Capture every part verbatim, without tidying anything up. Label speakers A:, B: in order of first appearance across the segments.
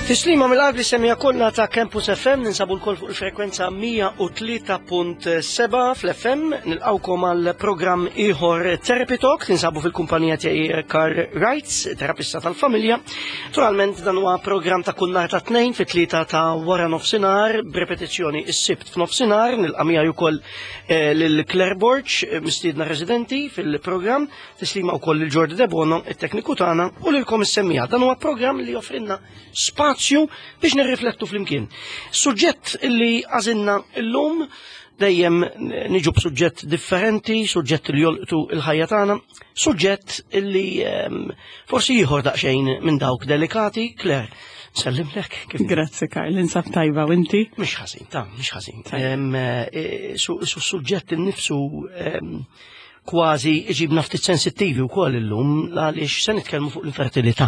A: Tislima mill-qalb li semmija kollha ta' Campus F M ninsabu l-koll fuq il-frekwenza mija u tlieta punt seba' fl-F M nilqawkom għal programm ieħor Therapy Talk ninsabu fil-kumpanija tiegħi Car Rights, terapista tal-familja. Naturalment dan huwa programm ta' kull nhar ta' tnejn fit-tlieta ta' wara nofsinhar b'repetizzjoni s-sibt f'nofsinhar nilqa' miegħi wkoll lil Claire Borch, mistiedna residenti fil-programm, tislima wkoll lil Jordi De Bono, it-tekniku tagħna u lilkom is-semmija. Dan huwa programm li joffrilna spazju biex nirriflettu flimkien. Suġġett illi għażilna llum dejjem niġu b'suġġett differenti, suġġett li jolqtu il-ħajja tagħna, suġġett illi forsi ieħor daqsxejn minn dawk delikati. Claire, nsellimlek.
B: Grazzi Karl, insab tajba u inti?
A: Mhix ħażin, ta' mhix ħażin. Su-suġġett innifsu kważi iġibna ftit sensittivi wkoll illum għaliex se nitkellmu fuq l-infertilità.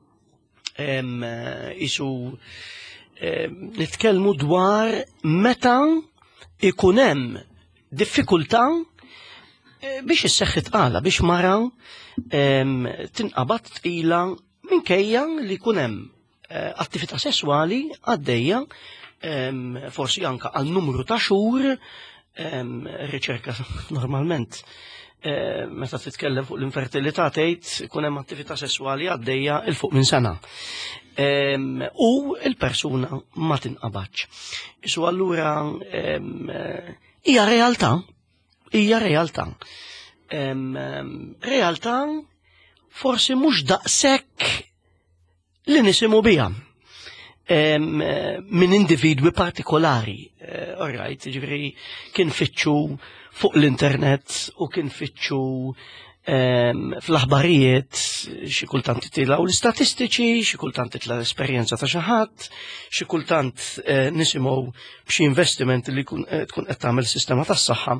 A: Isu nitkellmu dwar meta ikun hemm diffikultà biex isseħħ tqala biex mara tinqabad tqila minkejja li jkun hemm attività sesswali għaddejja forsi anke għal numru ta' xhur, riċerka normalment meta titkellem fuq l-infertilità tgħid ikun hemm attività sesswali għaddejja il fuq minn sena. U l-persuna ma tinqabadx. Isu allura hija realtà, hija realtà. Realtà forsi mhux daqshekk li nisimgħu biha minn individwi partikolari. All right, ġifieri kien fitxu fuq l-internet u kien fitxu fl-aħbarijiet xi kultant titilgħu l-istatistiċi, xi kultant titla l-esperjenza ta' xi ħadd, xi kultant nisimgħu b'xi investiment li tkun qed tagħmel sistema tas-saħħa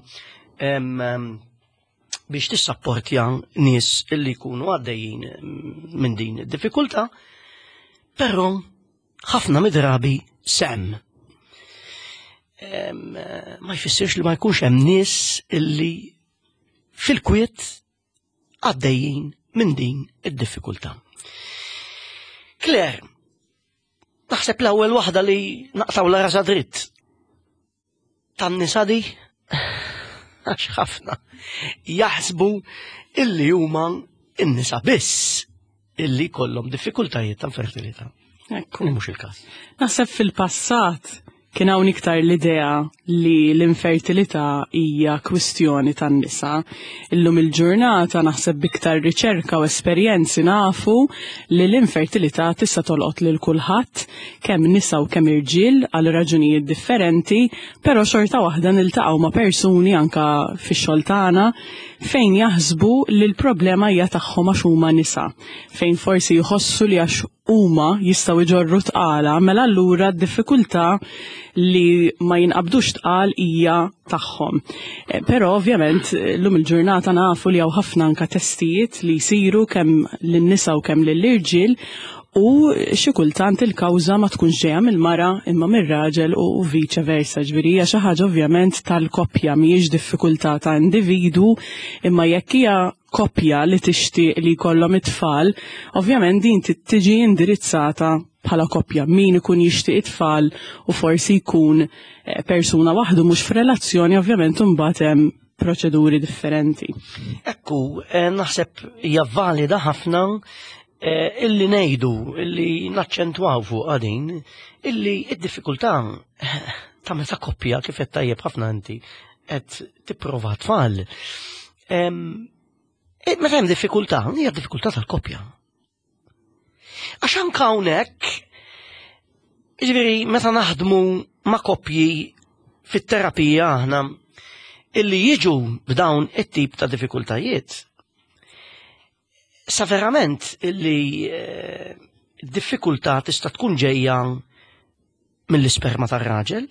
A: biex tissapportja nies illi jkunu għaddejjin minn din id-diffikultà, però ħafna midrabi sem. Ma jfissirx li ma jkunx hemm nies illi fil-kwiet għaddejjin minn din id-diffikultà. Claire, naħseb l-ewwel waħda li naqtaw la rasa dritt tan-nisa di għax ħafna jaħsbu illi huma n-nisa biss illi jkollhom diffikultajiet ta' fertilità. Ekku mhux il-każ.
B: Naħseb fil-passat kien hawn iktar l-idea li l-infertilità hija kwistjoni tan-nisa. Illum il-ġurnata naħseb biktar riċerka u esperjenzi nafu li l-infertilità tista' tolqot lil kulħadd, kemm nisa u kemm irġiel għal raġunijiet differenti, però xorta waħda niltaqgħu ma' persuni anke fix-xogħol tagħna fejn jaħsbu li l-problema hija tagħhom għax huma nisa, fejn forsi jħossu li għax huma jistgħu jġorru tqala, mela allura d-diffikultà li ma jinqabdux tqal hija tagħhom. Però ovvjament llum il-ġurnata nafu li hawn ħafna anke testijiet li jsiru kemm lin-nisa u kemm lill-irġiel u xi kultant il-kawża ma tkunx ġejja mill-mara imma mir-raġel u viċa versa. Ġifieri hija xi ħaġa ovvjament tal-koppja mhijiex diffikultà ta' individu, imma jekk hija koppja li tixtieq li jkollhom it-tfal, ovvjament din tiġi indirizzata bħala koppja. Min ikun jixtieq it-tfal u forsi jkun persuna waħdu mhux f'relazzjoni, ovvjament imbagħad hemm proċeduri differenti.
A: Ekku, naħseb hija valida ħafna illi ngħidu, illi naċċentwaw fuq għadin, illi id-diffikultà ta' meta koppja kif qed tajjeb ħafna inti qed tipprova tfal. Meta hemm diffikultà, hija diffikultà tal-koppja. Għax anke hawnhekk, jiġifieri meta naħdmu ma' koppji fit-terapija aħna illi jiġu b'dawn it-tip ta' diffikultajiet, sa verament illi d-diffikultà tista' tkun ġejja mill-isperma tar-raġel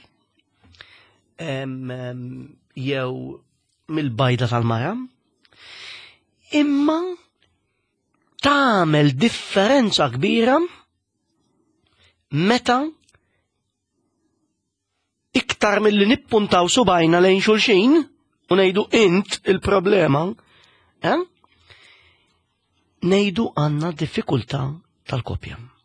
A: jew mill-bajda tal-mara, imma tagħmel differenza kbira meta iktar milli nippuntaw subajna lejn xulxin u ngħidu int il-problema, ngħidu għandna diffikultà tal-koppja.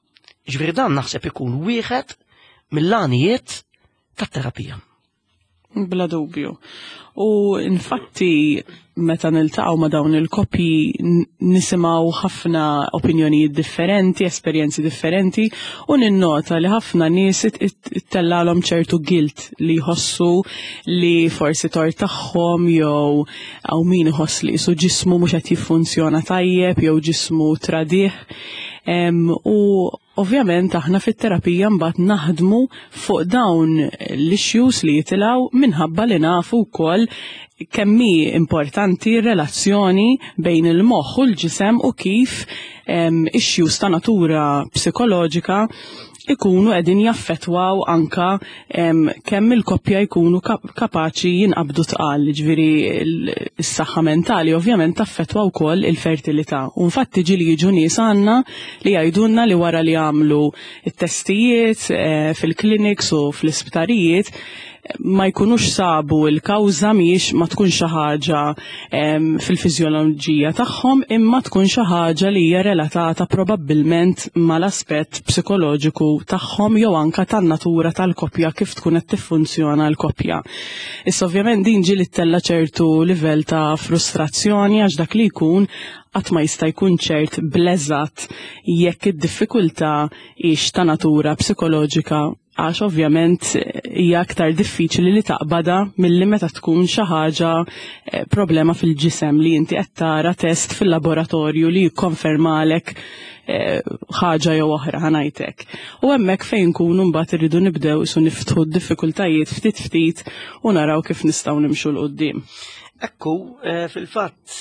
A: Ġifieri dan naħseb ikun wieħed mill-għanijiet tat-terapija.
B: Bla dubju. U infatti meta niltaqgħu ma' dawn il-koppji nisimgħu ħafna opinjonijiet differenti, esperjenzi differenti u ninnota li ħafna nies ittellalhom ċertu guilt li jħossu li forsi tort tagħhom jew hawn min iħoss li qisu ġismu mhux qed jiffunzjona tajjeb jew ġismu tradih. Um, u ovvjament aħna fit-terapija mbagħad naħdmu fuq dawn l-issues li jitilgħu minħabba li nafu wkoll kemm hi importanti r-relazzjoni bejn il-moħħ u l-ġisem u kif um, issues ta' natura psikoloġika ikunu qegħdin jaffettwaw anka um, kemm il-koppja jkunu kap kapaċi jinqabdu tqal, ġifieri s-saħħa mentali ovvjament taffettwa wkoll il-fertilità. U infatti ġieli jiġu nies għandna li jgħidulna li wara li għamlu it-testijiet eh, fil-clinics u fl-isptarijiet ma jkunux sabu il-kawża mhijiex ma tkun xi ħaġa fil-fiżjoloġija tagħhom imma tkun xi ħaġa li hija relatata probabbilment mal-aspett psikoloġiku tagħhom jew anke tan-natura tal-koppja kif tkun qed tiffunzjona l-koppja. Issa ovvjament din ġieli tella ċertu livell ta' frustrazzjoni għax dak li jkun qatt ma jista' jkun ċert bl-eżatt jekk id-diffikultà hix ta' natura psikoloġika għax ovvjament hija aktar diffiċli li taqbada milli meta tkun xi ħaġa problema fil-ġisem li inti qed tara test fil-laboratorju li jikkonfermalek ħaġa jew oħra ħanajtek. U hemmhekk fejn nkunu mbagħad irridu nibdew isu niftħu d-diffikultajiet ftit ftit u naraw kif nistgħu nimxu l qudiem.
A: Ekku, fil-fatt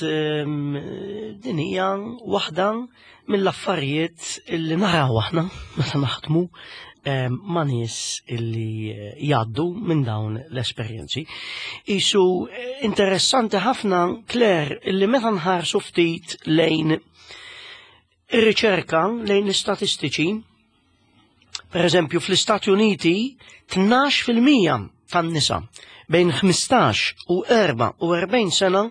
A: din hija waħda mill-affarijiet illi naraw aħna meta naħdmu ma' nies illi jgħaddu minn dawn l-esperjenzi. Isu interessanti ħafna, Claire, illi meta nħarsu ftit lejn ir-riċerka, lejn l-istatistiċi, per eżempju fl-Istati Uniti tnax fil-mija tan-nisa bejn ħmistax u erba' u erbgħin sena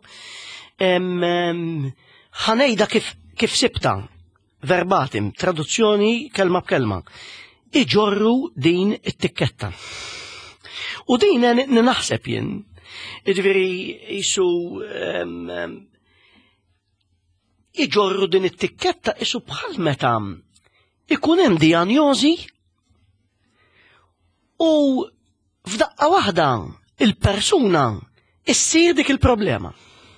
A: ħanejda kif kif sibta verbatim, traduzzjoni kelma b'kelma. Iġorru din it-tikketta. U din naħseb jien, jiġifieri isu iġorru din it-tikketta isu bħal meta ikun hemm dijanjosi u f'daqqa waħda il-persuna issir dik il-problema.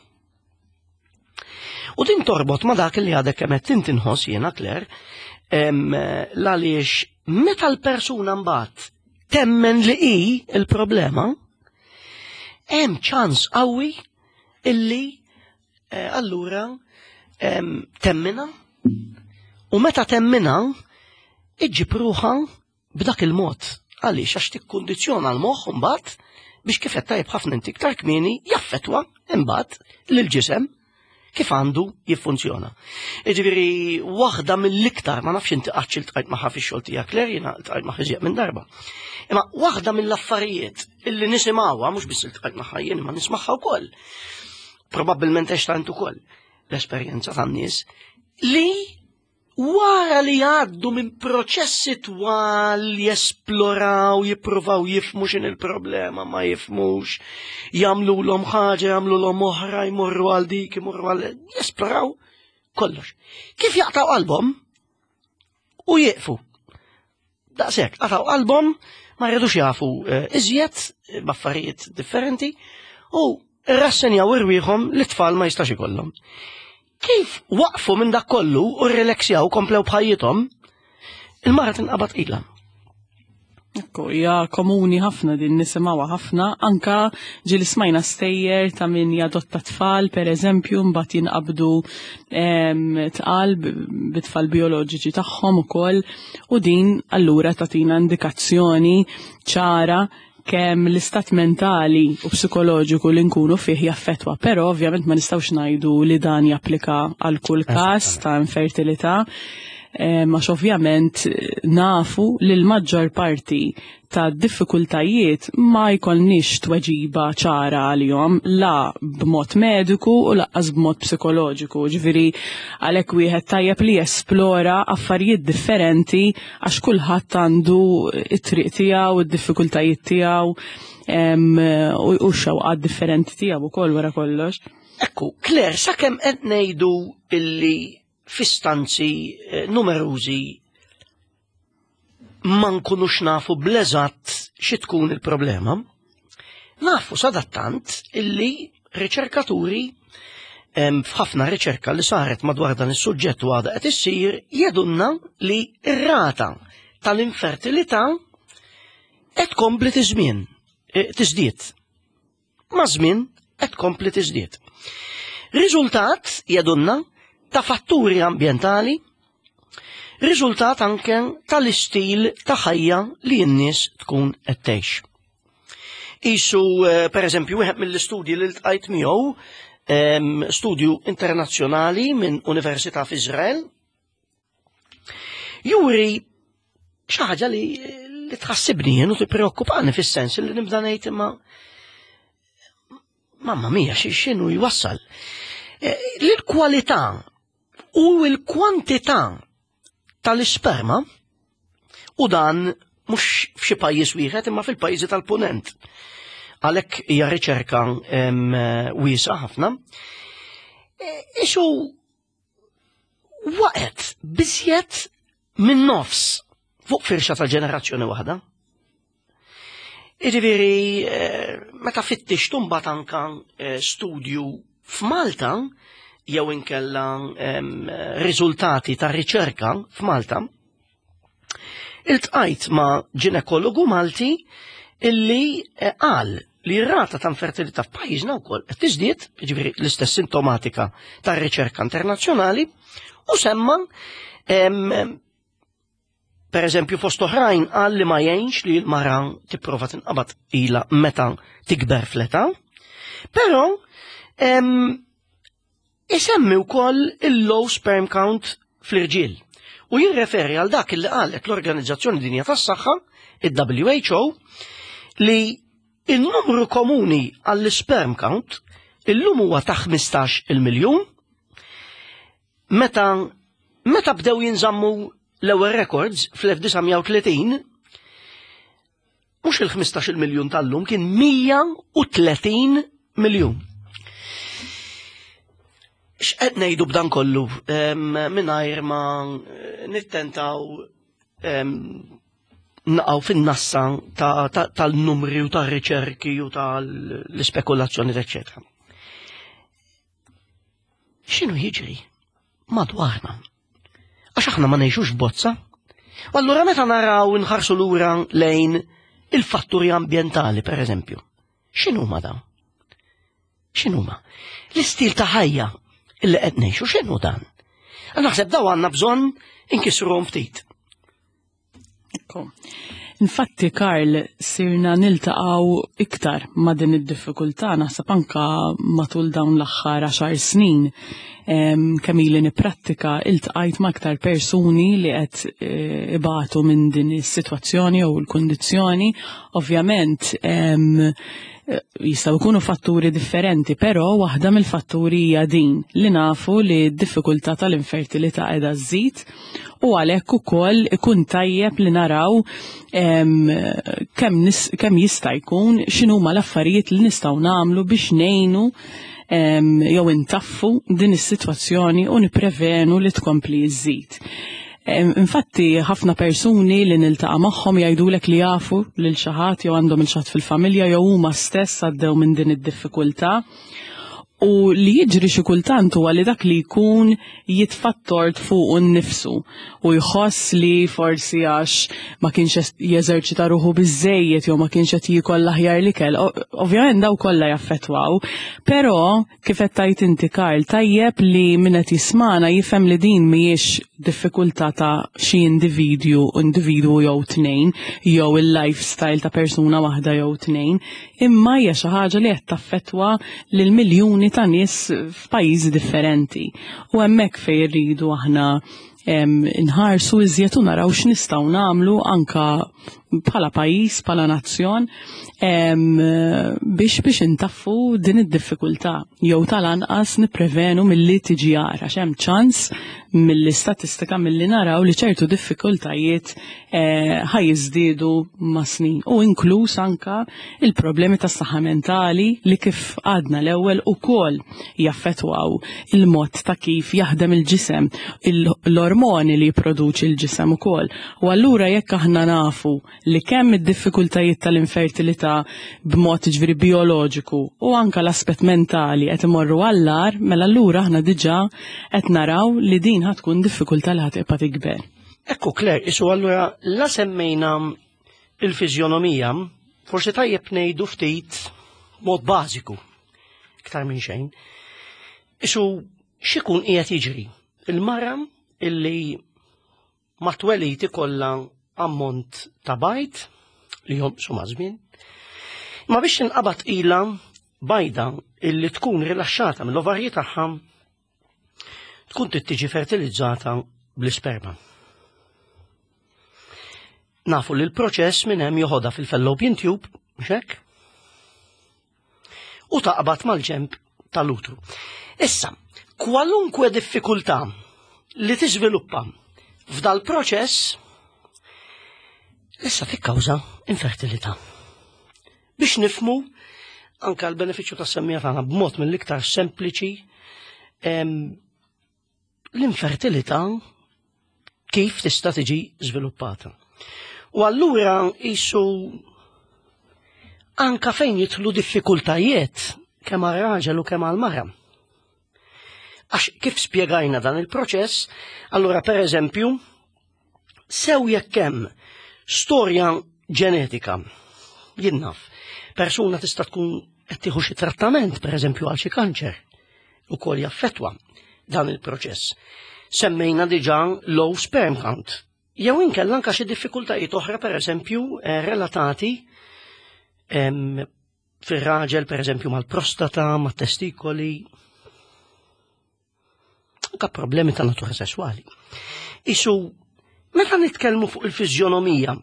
A: U din torbot ma dak li għadek kemm qed tinħoss jiena Claire, l-għaliex meta l-persuna mbagħad temmen li hi il-problema, hemm ċans qawwi illi eh, allura temmina u meta temmina iġġib ruħha b'dak il-mod għaliex għax tikkundizzjona l-moħħ mbagħad biex kif qed tajjeb ħafna inti iktar kmieni jaffettwa imbagħad lill-ġisem kif għandu jiffunzjona. Jiġifieri waħda mill-iktar, ma nafx inti qatt iltqajt magħha fix-xogħol tiegħek Claire, jiena iltqajt magħha iżjed minn darba. Imma waħda mill-affarijiet illi nisimgħuha mhux biss iltqajt magħha jien imma nismagħha wkoll. Probabbilment għex tant ukoll l-esperjenza tan-nies li wara li għaddu minn proċessi twal jesploraw, jippruvaw jifmu x'in il-problema, ma jifmux, jagħmluhom ħaġa, jagħmluhom oħra, jmorru għal dik, jmorru għal jesploraw kollox. Kif jaqtaw qalbhom u jieqfu. Daqshekk, qataw qalbhom ma rridux jafu iżjed b'affarijiet differenti u rrassenjaw irwieħhom li t-tfal ma jistax ikollhom. Kif waqfu minn dak kollu u rrelaxjaw komplew bħajjithom, il-mara tinqabad ilha.
B: Ekku, hija komuni ħafna din nisimgħuha ħafna, anka ġieli smajna stejjer ta' min jadotta tfal, pereżempju, mbagħad jinqabdu tqal bit-tfal bioloġiċi tagħhom ukoll u din allura tagħtina indikazzjoni ċara kemm l-istat mentali u psikoloġiku li nkunu fih jaffettwa, però ovvjament ma nistgħux ngħidu li dan japplika għal kull każ ta' infertilità. għax ovvjament nafu li l-maġġor parti ta' diffikultajiet ma jkollniex tweġiba ċara għalihom la b'mod mediku u laqqas b'mod psikoloġiku. Ġifieri għalhekk wieħed tajjeb li jesplora affarijiet differenti għax kulħadd għandu it-triq tiegħu, id-diffikultajiet tiegħu u x-xewqat differenti tiegħu wkoll wara kollox.
A: Ekku, Claire, sakemm qed ngħidu illi fi stanzi numerużi ma nkunux nafu bl-eżatt xi tkun il-problema, nafu sadattant illi riċerkaturi f'ħafna riċerka li saret madwar dan is-suġġett u għadha qed issir jedunna li r-rata tal-infertilità qed tkompli tiżmien tiżdied. Ma' żmien qed tkompli tiżdied. Riżultat jedunna ta' fatturi ambjentali, riżultat anke tal-istil ta' ħajja li n-nies tkun qed tgħix. Isu pereżempju wieħed mill-istudji li ltqajt miegħu studju internazzjonali minn Università f'Iżrael juri xi ħaġa li li tħassibni jien u tippreokkupani fis-sens li nibda ngħid imma mamma mija x'inhu jwassal. L-kwalità u l-kwantità tal-isperma u dan mhux f'xi pajjiż wieħed imma fil-pajjiżi tal-punent. Għalhekk hija riċerka wiesa ħafna. Isu waqgħet biżjed minn nofs fuq firxa ta' ġenerazzjoni waħda. Jiġifieri meta fittixtu mbagħad anke studju f'Malta jew inkella riżultati ta' riċerka f'Malta, iltqajt ma' ġinekologu Malti illi qal li r-rata ta' infertilità f'pajjiżna wkoll qed tiżdied, jiġifieri l-istess sintomatika tar-riċerka internazzjonali, u semma pereżempju fost oħrajn qal li ma jgħinx li l-mara tipprova tinqabad ilha meta tikber fl-età, però isemmi wkoll il-low sperm count fl-irġiel u jirreferi għal dak li qalet l-Organizzazzjoni Dinja tas-Saħħa, il-W H O, li il-numru komuni għall-sperm count illum huwa ta' ħmistax il-miljun, meta meta bdew jinżammu l-ewwel records fl-elf u tletin, mhux il-ħmistax il-miljun tal-lum kien mija u tletin miljun. X'qed ngħidu b'dan kollu mingħajr ma nittentaw naqgħu fin-nassa tal-numri u tar-riċerki u tal-ispekulazzjoni eċetera. X'inhu jiġri madwarna? Għax aħna ma ngħixux bozza. U allura meta naraw inħarsu lura lejn il-fatturi ambjentali pereżempju, x'inhuma dawn? X'inhuma? L-istil ta' ħajja illi qed ngħixu x'inhu dan? Naħseb daw għandna bżonn inkisruhom ftit.
B: Infatti, Karl, sirna niltaqgħu iktar ma' din id-diffikultà naħseb anke matul dawn l-aħħar għaxar snin kemm ili nipprattika iltqajt ma' aktar persuni li qed ibatu minn din is-sitwazzjoni jew il-kundizzjoni. Ovvjament jistgħu jkunu fatturi differenti, però waħda mill-fatturi hija din li nafu li d-diffikultà tal-infertilità qiegħda żżid u għalhekk ukoll ikun tajjeb li naraw kemm jista' jkun x'inhuma l-affarijiet li nistgħu nagħmlu biex ngħinu jew intaffu din is-sitwazzjoni u nipprevenu li tkompli żżid. Infatti, ħafna persuni li niltaqa' magħhom jgħidulek li jafu lil xi ħadd jew għandhom il xi ħadd fil-familja jew huma stess għaddew minn din id-diffikultà. U li jiġri xi kultant huwa li dak li jkun jitfattort fuq innifsu u jħoss li forsi għax ma kienx jeżerċita ruħu biżejjed jew ma kienx qed jiekol l-aħjar l-ikel. Ovvjament daw kollha jaffettwaw, però kif qed tgħid inti Karl tajjeb li min qed jismana jifhem li din mhijiex diffikultà ta' xi individwu individwu jew tnejn jew il-lifestyle ta' persuna waħda jew tnejn, imma hija xi ħaġa li qed taffettwa lil miljuni ta' nies f'pajjiżi differenti. U hemmhekk fejn irridu aħna inħarsu iżjed u naraw x'nistgħu nagħmlu anka bħala pajjiż, bħala nazzjon biex biex intaffu din id-diffikultà jew tal-anqas nipprevenu milli tiġi għar għax hemm ċans mill-istatistika milli naraw li ċertu diffikultajiet ħajjiżdiedu ma' snin u inkluż anka il-problemi tas-saħħa mentali li kif għadna l-ewwel ukoll jaffettwaw il-mod ta' kif jaħdem il-ġisem, l-ormoni li jipproduċi l-ġisem ukoll. U allura jekk aħna nafu li kemm id-diffikultajiet tal-infertilità b'mod ġifieri bioloġiku u anke l-aspett mentali qed imorru għall-ar, mela allura aħna diġà qed naraw li din ħad tkun diffikultà li ħad tibqa' tikber.
A: Ekku Claire, isu allura la semmejna il-fiżjonomija, forsi tajjeb ngħidu ftit mod bażiku iktar minn xejn. Isu x'ikun qiegħed jiġri? Il-mara illi ma twelid ikollha ammont ta' bajt li jobsu ma' żmien, ma biex tinqabad ilha bajda illi tkun rilaxxata mill-ovarji tagħha tkun tittiġi fertilizzata bl-isperma. Nafu li l-proċess minn hemm joħodha fil-fallopian tube, mhux hekk? U taqbad mal-ġenb tal-utru. Issa, kwalunkwe diffikultà li tiżviluppa f'dal proċess issa tikkawża infertilità. Biex nifmu anke l-benefiċċju tas-semmija tagħna b'mod mill-iktar sempliċi l-infertilità kif tista' tiġi żviluppata. U allura qisu anke fejn jidħlu diffikultajiet kemm għar-raġel u kemm għall-mara. Għax kif spjegajna dan il-proċess, allura pereżempju sew jekk hemm storja ġenetika, jien naf, persuna tista' tkun qed tieħu xi trattament pereżempju għal xi kanċer ukoll jaffettwa dan il-proċess. Semmejna diġà low sperm count. Jew inkella anke xi diffikultajiet oħra pereżempju relatati fir-raġel pereżempju mal-prostata, mat-testikoli, anke problemi ta' natura sesswali. Isu meta nitkellmu fuq il-fiżjonomija,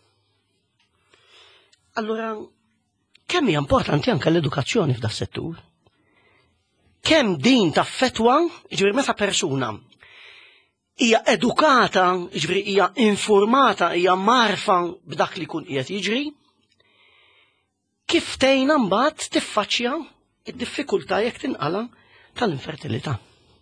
A: allura kemm hija importanti anke l-edukazzjoni f'da settur? Kemm din taffettwa, jiġifieri meta persuna hija edukata, jiġifieri hija informata, hija marfa b'dak li jkun qiegħed jiġri, kif tgħinha mbagħad tiffaċċja d-diffikultà jekk tinqala tal-infertilità.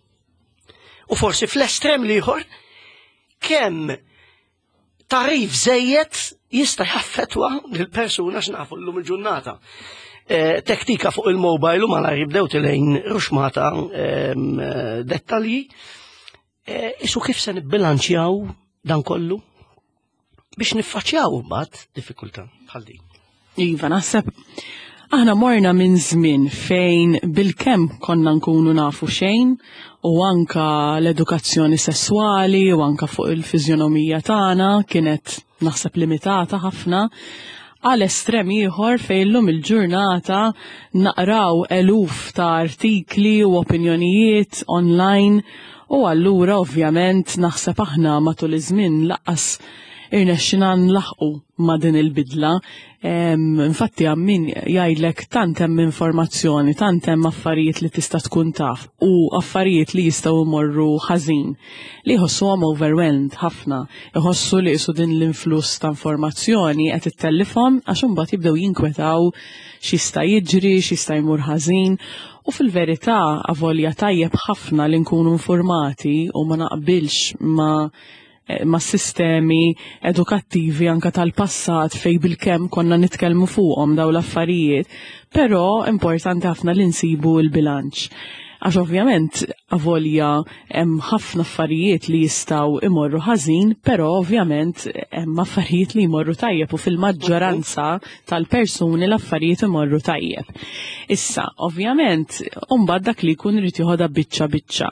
A: U forsi fl-estrem ieħor kemm tarif żejjed jista' jaffettwa lill-persuna x'nafu llum il-ġurnata. Tektika fuq il-mobile u malajr jibdew tilejn ruxmata dettalji. Isu kif se nibbilanċjaw dan kollu biex niffaċċjaw mbagħad diffikultà bħal din.
B: Iva, naħseb aħna morna minn żmien fejn bil-kemm konna nkunu nafu xejn u anka l-edukazzjoni sesswali u anka fuq il-fiżjonomija tagħna kienet naħseb limitata ħafna għal estrem ieħor fejn llum il-ġurnata naqraw eluf ta' artikli u opinjonijiet online u allura ovvjament naħseb aħna matul iż-żmien laqqas irnexxina nlaħqu ma' din il-bidla. Infatti għammin jgħidlek tant hemm informazzjoni, tant hemm affarijiet li tista' tkun taf u affarijiet li jistgħu jmorru ħażin li jħossuhom overwhelmed ħafna, jħossu li qisu din l-influss ta' informazzjoni qed ittellifhom għax imbagħad jibdew jinkwetaw x'jista' jiġri, x'jista' jmur ħażin. U fil-verità avolja tajjeb ħafna li nkunu informati u ma naqbilx ma' ma' sistemi edukattivi anka tal-passat fej bil-kem konna nitkellmu fuqhom daw l-affarijiet, però importanti ħafna li nsibu l-bilanċ. Għax ovvjament avolja hemm ħafna affarijiet li jistgħu imorru ħażin, però ovvjament hemm affarijiet li jmorru tajjeb u fil-maġġoranza tal-persuni l-affarijiet imorru tajjeb. Issa, ovvjament, mbagħad dak li jkun irid jieħodha biċċa biċċa.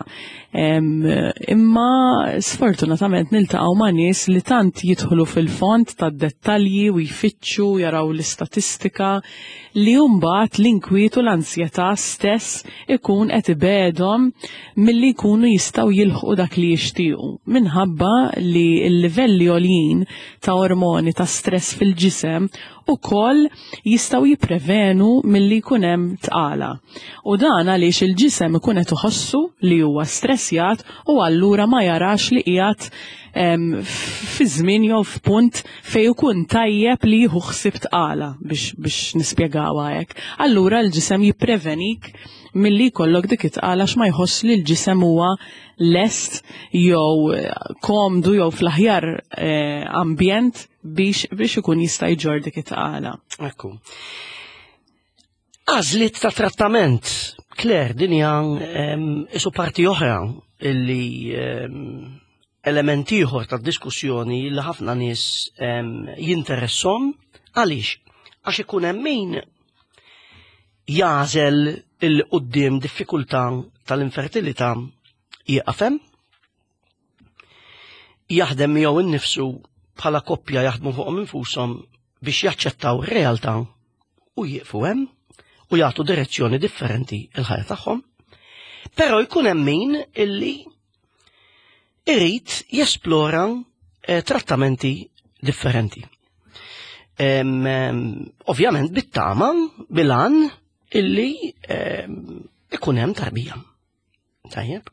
B: Imma sfortunatament niltaqgħu ma' nies li tant jidħlu fil-fond tad-dettalji u jfittxu jaraw l-istatistika li mbagħad l-inkwiet u l-ansjetà stess ikun qed bedhom milli jkunu jistgħu jilħqu dak li jixtiequ minħabba li l-livelli għoljin ta' ormoni ta' stress fil-ġisem ukoll jistgħu jipprevenu milli jkun hemm tqala. U dan għaliex il-ġisem ikun qed iħossu li huwa stressjat u allura ma jarax li qiegħed fi żmien jew f'punt fejn ikun tajjeb li jieħu ħsieb tqala biex biex nispjegawha hekk. Allura l-ġisem jipprevenik milli jkollok dik it-tqala x'ma jħoss li l-ġisem huwa lest jew komdu jew fl-aħjar ambjent biex biex ikun jista' jġor dik it-tqala.
A: Ekku. Għażliet ta' trattament, Claire, din hija isu parti oħra illi element ieħor ta' diskussjoni li ħafna nies jinteressom għaliex għax ikun hemm min jażel il quddiem diffikultà tal-infertilità jieqaf hemm, jaħdem miegħu innifsu bħala koppja jaħdmu fuqhom infushom biex jaċċettaw ir-realtà u jieqfu hemm u jagħtu direzzjoni differenti il-ħajja tagħhom. Però jkun hemm min illi irid jesplora eh, trattamenti differenti. Um, um, ovvjament bit-tama bil-għan illi um, ikun hemm tarbija. Tajjeb.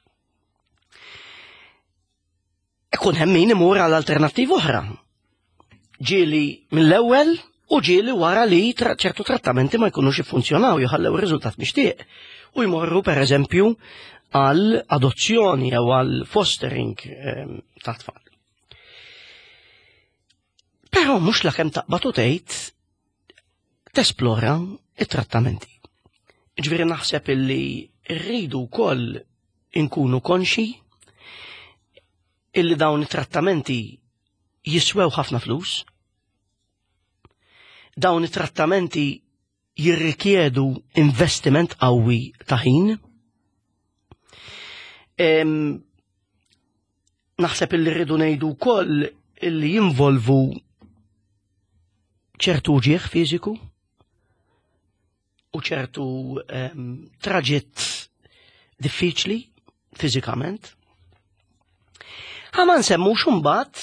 A: Ikun hemm min imur għal alternattiv oħra. Ġieli mill-ewwel u ġieli wara li tra ċertu trattamenti ma jkunux jiffunzjonaw jħallew ir-riżultat mixtieq u jmorru pereżempju għal adozzjoni jew għal fostering um, ta' tfal. Però mhux lakemm taqbad u tgħid tesplora it-trattamenti. Ġifieri naħseb illi rridu wkoll inkunu konxi illi dawn it-trattamenti jiswew ħafna flus. Dawn it-trattamenti jirrikjedu investiment qawwi ta' ħin. Um, naħseb illi rridu ngħidu wkoll illi jinvolvu ċertu ġieħ fiżiku u ċertu um, traġett diffiċli fiżikament. Ħa ma nsemmux imbagħad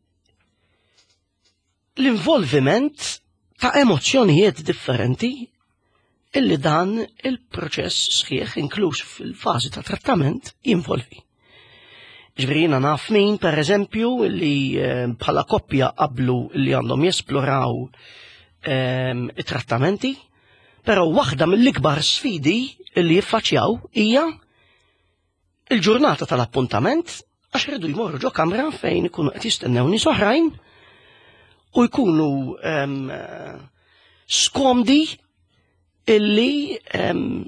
A: l-involviment ta' emozzjonijiet differenti illi dan il-proċess sħiħ inkluż fil-fażi ta' trattament jinvolvi. Ġverina naf min, per eżempju, illi bħala koppja qablu illi għandhom jesploraw um, it-trattamenti, però waħda mill-ikbar sfidi illi jiffaċċjaw hija il-ġurnata tal-appuntament għax rridu jmorru ġo kamra fejn ikunu qed jistennew nies oħrajn u jkunu um, skomdi illi um,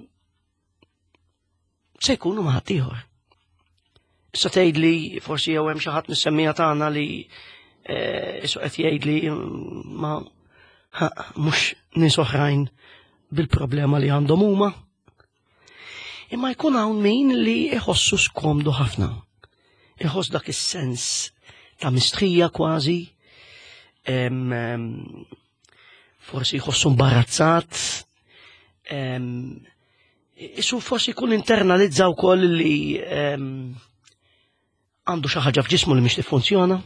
A: se jkunu ma' ħadd ieħor. Issa tgħidli forsi jew hemm xi ħadd mis-semmija tagħna li issa qed jgħidli ma mhux nies oħrajn bil-problema li għandhom huma. Imma jkun hawn min li iħossu skomdu ħafna. Iħoss dak is-sens ta' mistrija kważi, um, um, forsi jħossu imbarazzat, Um, Isu forsi kun internalizzaw kol li um, għandu xi ħaġa f'ġismu li mhix tiffunzjona,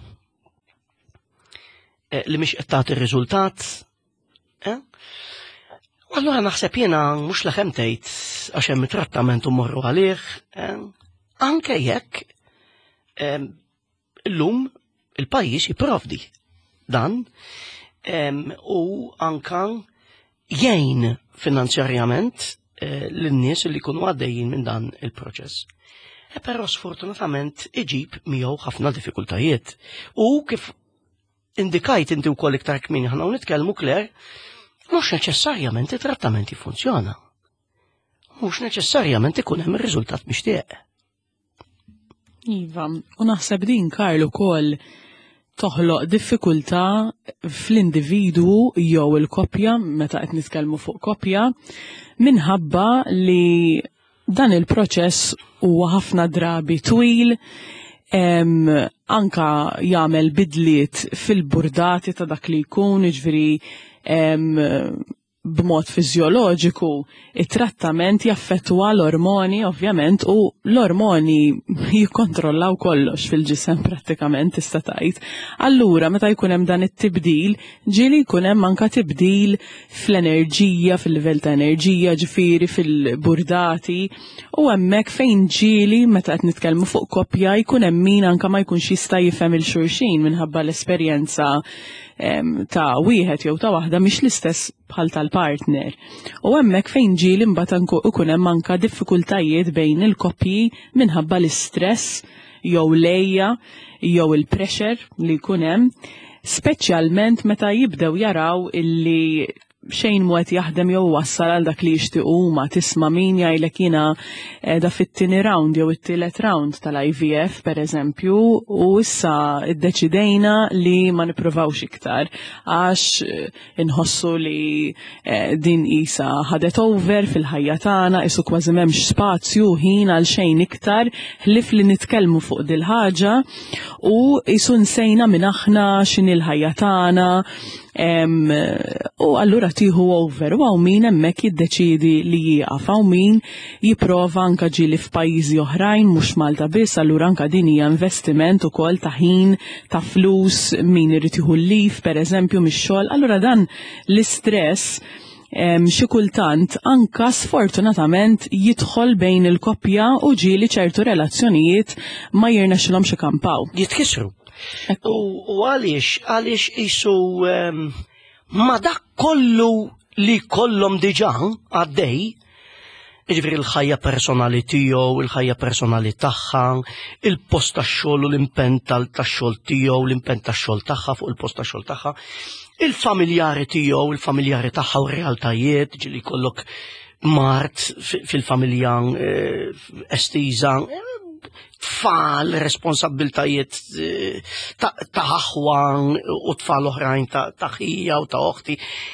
A: eh, li mhix qed tagħti r-riżultat. Eh? U allura naħseb jiena mhux laħem tgħid għax hemm trattament u morru għalih, eh? Anke jekk eh, illum il-pajjiż jipprovdi dan eh, u anka jgħin finanzjarjament eh, l-nies li jkunu għaddejjin minn dan il-proċess. E però sfortunatament iġib miegħu ħafna diffikultajiet. U kif indikajt inti wkoll iktar kmini ħana u nitkellmu Claire, mhux neċessarjament it-trattamenti funzjona. Mhux neċessarjament ikun hemm ir-riżultat mixtieq.
B: Iva, u naħseb din Karl ukoll toħloq diffikultà fl-individwu jew il-koppja meta qed nitkellmu fuq koppja minħabba li dan il-proċess huwa ħafna drabi twil, em, anka jagħmel bidliet fil-burdati ta' dak li jkun, jiġifieri b'mod fiżjoloġiku it-trattament jaffettwa l-ormoni ovvjament u l-ormoni jikkontrollaw kollox fil-ġisem prattikament tista' tgħid. Allura meta jkun hemm dan it-tibdil, ġieli jkun hemm anke tibdil fl-enerġija, fil-livell ta' enerġija, ġifieri fil-burdati u hemmhekk fejn ġieli meta qed nitkellmu fuq koppja jkun hemm min anke ma jkunx jista' jifhem il-xulxin minħabba l-esperjenza ta' wieħed jew ta' waħda mhix l-istess bħal tal-partner. U hemmhekk fejn ġieli mbagħad ikun hemm anke diffikultajiet bejn il-koppji minħabba l-istress jew lejja jew il-pressure li jkun hemm, speċjalment meta jibdew jaraw illi xejn mwet jaħdem jew wassal għal dak li jixtiequ ma tisma' min jgħidlek jiena qiegħda fit-tieni round jew it-tielet round tal-I V F pereżempju u issa ddeċidejna li ma nippruvawx iktar għax inħossu li din qisha ħadet over fil-ħajja tagħna isu kważi m'hemmx spazju ħin għal xejn iktar ħlif li nitkellmu fuq dil ħaġa u isu nsejna minn aħna x'inhi l-ħajja tagħna. Um, u allura tieħu over u għaw min hemmhekk jiddeċidi li jieqaf għaw min jipprova anke ġieli f'pajjiżi oħrajn mhux Malta biss, allura anke din hija investiment ukoll ta' ħin, ta' flus, min irid jieħu l-lif pereżempju mix-xogħol. Allura dan l-istress um, xi kultant anke sfortunatament jidħol bejn il-koppja u ġieli ċertu relazzjonijiet ma jirnexxilhomx ikampaw.
A: Jitkisru. U għaliex, għaliex isu um, ma dak kollu li kollhom diġà għaddej, ġifieri l-ħajja personali tiegħu, il-ħajja personali tagħha, il-post tax-xogħol u l-impenn tax-xogħol tiegħu, l-impenn tax-xogħol tagħha fuq il-post tax-xogħol tagħha, il-familjari tiegħu, il-familjari tagħha u realtajiet, ġieli jkollok mart fil-familja estiża, tfal, responsabiltajiet ta' ħaħwan u tfal oħrajn ta' ħija u ta' oħti.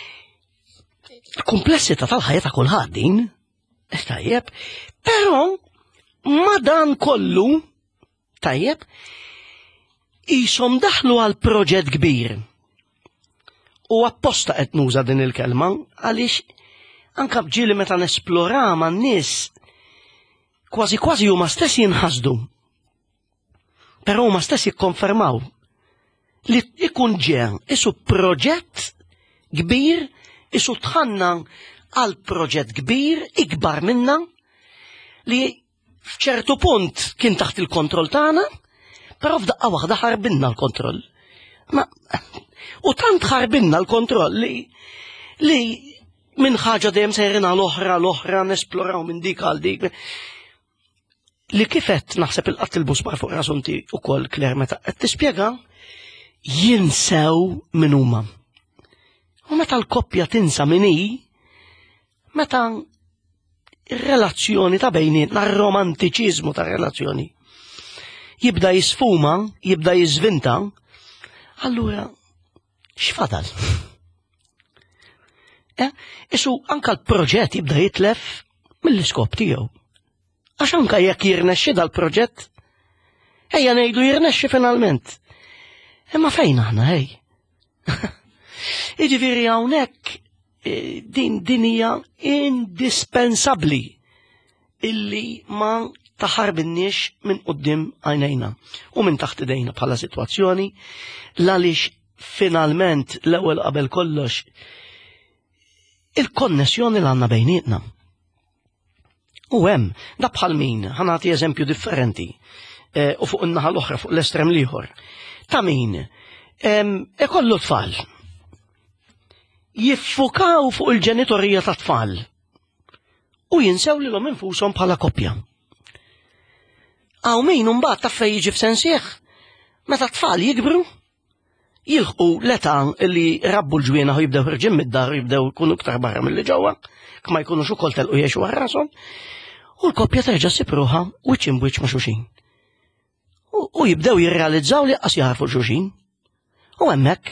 A: Komplessità tal-ħajja ta' kulħadd din, tajjeb, però ma dan kollu, tajjeb, ishom daħlu għal proġett kbir. U apposta qed nuża din il-kelma għaliex anke bġieli meta nesplora ma' nies kważi kważi huma stess jinħasdu. Però huma stess jikkonfermaw li ikun ġej isu proġett kbir, isu tħanna għal proġett kbir ikbar minna li f'ċertu punt kien taħt il-kontroll tagħna, però f'daqqa waħda ħarbinna l-kontroll. Ma u tant ħarbinna l-kontroll li li minn ħaġa dejjem sejrina l-oħra l-oħra nesploraw minn dik għal dik. Li kifet naħseb il-qatt il-busbar fuq rasunti u koll Kler meta qed tispjega jinsew min huma. U meta l-koppja tinsa min hi, meta ir-relazzjoni ta' bejnietna, r-romantiċiżmu ta' relazzjoni jibda jisfuma, jibda jiżvinta, allura x'fadal? Eh? Isu anke l-proġett jibda jitlef mill-iskop tiegħu. Għax anke jekk jirnexxi dal-proġett, ejja ngħidu jirnexxi finalment. Imma fejn aħna ej? Jiġifieri hawnhekk din din hija indispensabbli illi ma taħarbinniex minn quddiem għajnejna u minn taħt idejna bħala sitwazzjoni għaliex finalment l-ewwel qabel kollox il-konnessjoni li għandna bejnietna. U hemm, da bħal min, ħanati eżempju differenti, e, u fuq in-naħa l-oħra, fuq l-estrem liħor. Ta' min, ikollu tfal. Jiffukaw fuq il-ġenitorija ta' tfal. U jinsew li l-om infushom bħala koppja. Għaw min mbagħad ta' fejn jiġi f'sensieħ. Meta tfal jikbru, jilħqu l-età li rabbu l-ġwiena u jibdew ħirġin mid-dar u jibdew jkunu iktar barra mill-li ġewwa, kma jkunu xu kol telqu jiexu għarrasom, u l-koppja terġa' sipruħa wiċċ imwiċċ ma' xuxin. U jibdew jirrealizzaw li qas jarfu xuxin. U hemmhekk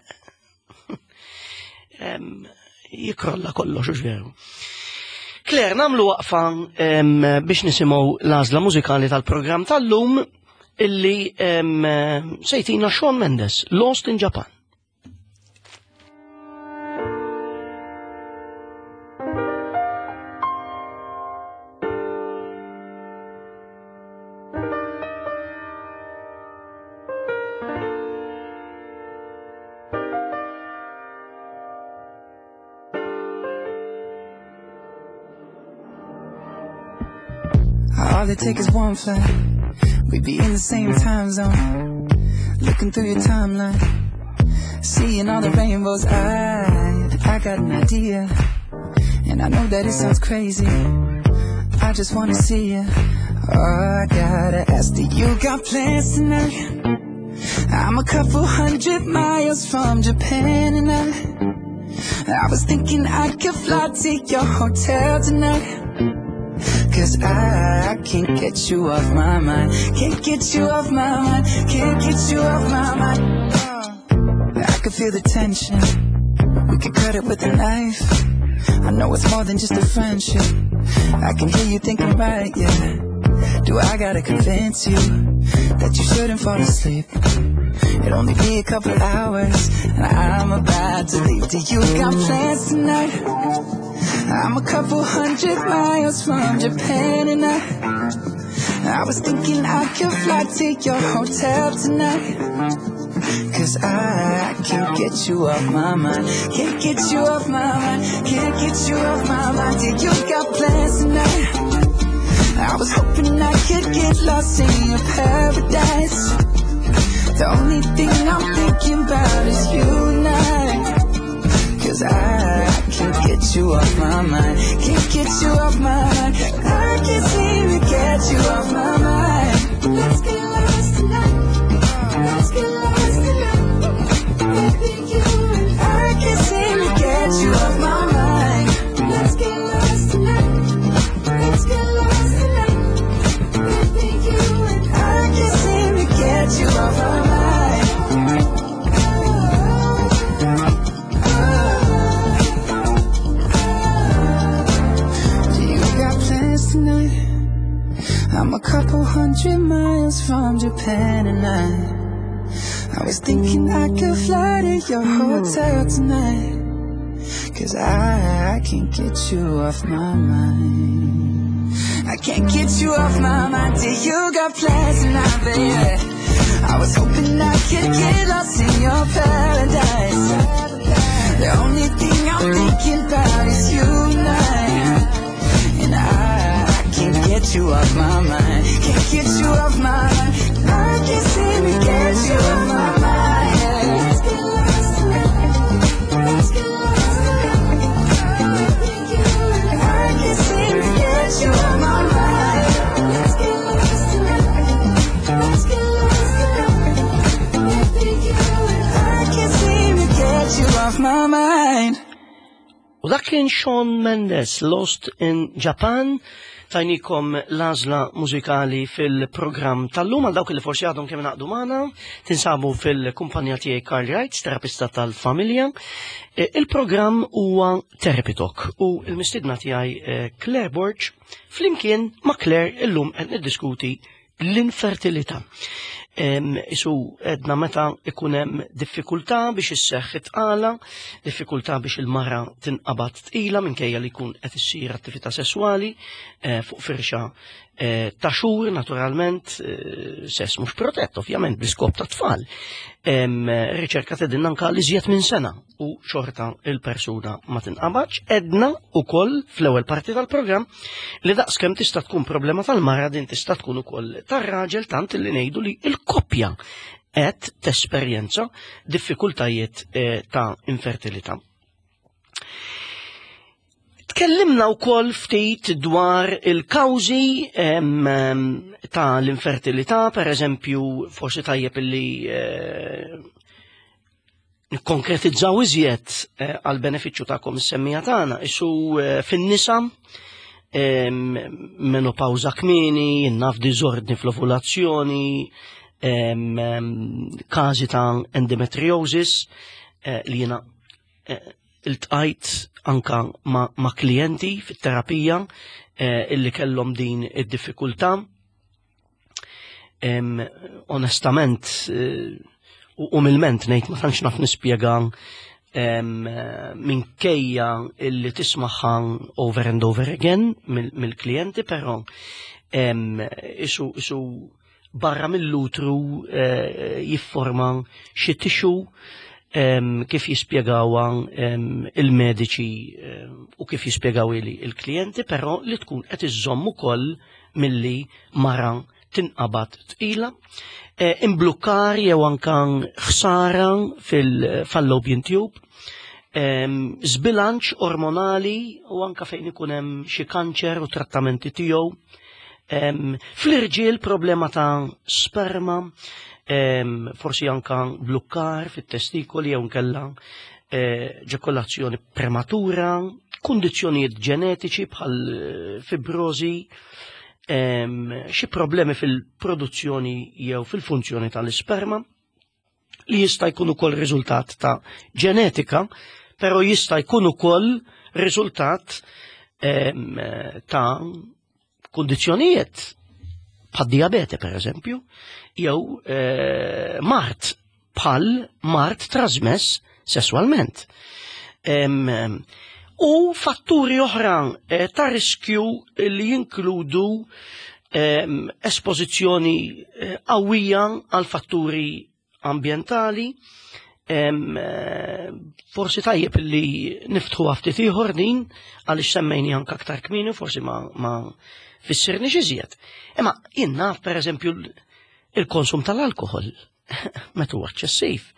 A: jikrolla kollox u xveru. Kler, namlu waqfa biex nisimgħu l-għażla mużikali tal-programm tal-lum illi sejtina Shawn Mendes, Lost in Japan.
C: All it takes is one flight. We'd be in the same time zone. Looking through your timeline, seeing all the rainbows. I, I got an idea, and I know that it sounds crazy. I just wanna see you. Oh, I gotta ask, do you got plans tonight? I'm a couple hundred miles from Japan, and I, I was thinking I could fly to your hotel tonight. Cause I, I can't get you off my mind. Can't get you off my mind. Can't get you off my mind. Oh, I can feel the tension. We could cut it with a knife. I know it's more than just a friendship. I can hear you thinking right, yeah. Do I gotta convince you that you shouldn't fall asleep? It'll only be a couple hours, and I'm about to leave. Do you got plans tonight? I'm a couple hundred miles from Japan, and I, I was thinking I could fly to your hotel tonight. Cause I, I can't get you off my mind. Can't get you off my mind. Can't get you off my mind. Do you got plans tonight? I was hoping I could get lost in your paradise. The only thing I'm thinking about is you and I. Cause I, I can't get you off my mind. Can't get you off my mind. I can't seem to get you off my mind. Let's get lost tonight. Let's get lost tonight. Baby, you and I can't seem to get you off my mind. Let's get lost tonight. Let's get lost tonight. Baby, you and I can't seem to get you off my mind. Tonight, I'm a couple hundred miles from Japan, and I, I was thinking I could fly to your hotel tonight. Cause I, I can't get you off my mind. I can't get you off my mind. Till you got plans tonight, baby. I was hoping I could get lost in your paradise. The only thing I'm thinking about is you and I. And I can't get you off my mind. Can't get you off my mind. I can't seem to get you off my mind. Let's get lost tonight. Let's get lost tonight. I can't seem to get you off my mind. Let's get lost tonight. Let's get lost tonight. I can't seem to get you off my mind.
A: U dak kien Shawn Mendes, Lost in Japan. Tajnikom l-għażla mużikali fil-programm tal-lum għal dawk li forsi għadhom kemm naqdu magħna, tinsabu fil-kumpanija tiegħi Carl Wrights, terapista tal-familja. Il-programm huwa Therapy Talk u l-mistidna tiegħi Claire Borch flimkien ma' Claire illum qed niddiskuti l-infertilità. Isu edna meta ikun hemm diffikultà biex isseħħ itqala, diffikultà biex il-mara tinqabad tqila minkejja li jkun qed issir attività sesswali fuq firxa ta' xhur naturalment, sess mhux protett ovvjament bl-iskop ta' tfal. Riċerka tedinna anke li żjed minn sena u xorta il-persuna ma tinqabadx. Edna wkoll fl-ewwel parti tal-programm li daqskemm tista' tkun problema tal-mara din tista' tkun ukoll tar-raġel tant li ngħidu li l-koppja qed tesperjenza diffikultajiet ta' infertilità. Tkellimna wkoll ftit dwar il-kawżi ta' l-infertilità, pereżempju forsi tajjeb illi nikkonkretizzaw iżjed għal benefiċċju tagħkom is-semmija tagħna isu fin-nisa menopawża kmieni, innaf diżordni fl-ovulazzjoni, każi ta' endometriosis li jiena iltqajt anka ma', ma klijenti fit-terapija illi kellhom din id-diffikultà. Onestament u umilment ngħid ma tantx naf nispjega minkejja illi tismaħħa over and over again mill-klijenti, però isu isu barra mill-lutru jifforma xi tixu um, kif jispjegawa um, il-mediċi um, u kif jispjegaw il-klijenti, però li tkun qed iżomm ukoll milli mara tinqabad tqila, e, imblukkar jew ankan ħsara fil-fallopian tube, um, zbilanċ ormonali u anka fejn ikun hemm xi kanċer u trattamenti tiegħu, um, fl-irġiel problema ta' sperma, um, forsi anka blukkar fit-testikoli jew nkella ġekolazzjoni uh, prematura, kundizzjonijiet ġenetiċi bħal fibrożi, Um, xi problemi fil-produzzjoni jew fil-funzjoni tal-isperma li jista' jkun ukoll riżultat ta' ġenetika, però jista' jkun ukoll riżultat um, ta' kundizzjonijiet bħad diabete pereżempju, jew uh, mart bħal mart trasmess sessualment. Um, U fatturi oħra eh, ta' riskju li jinkludu eh, espożizzjoni qawwija eh, għal fatturi ambientali, eh, forsi tajjeb li niftħu ftit ieħor din għaliex semmejni anke aktar kmieni, forsi ma, ma fissirni iżjed. Imma jien naf pereżempju il-konsum tal-alkohol meta huwa eċċessiv.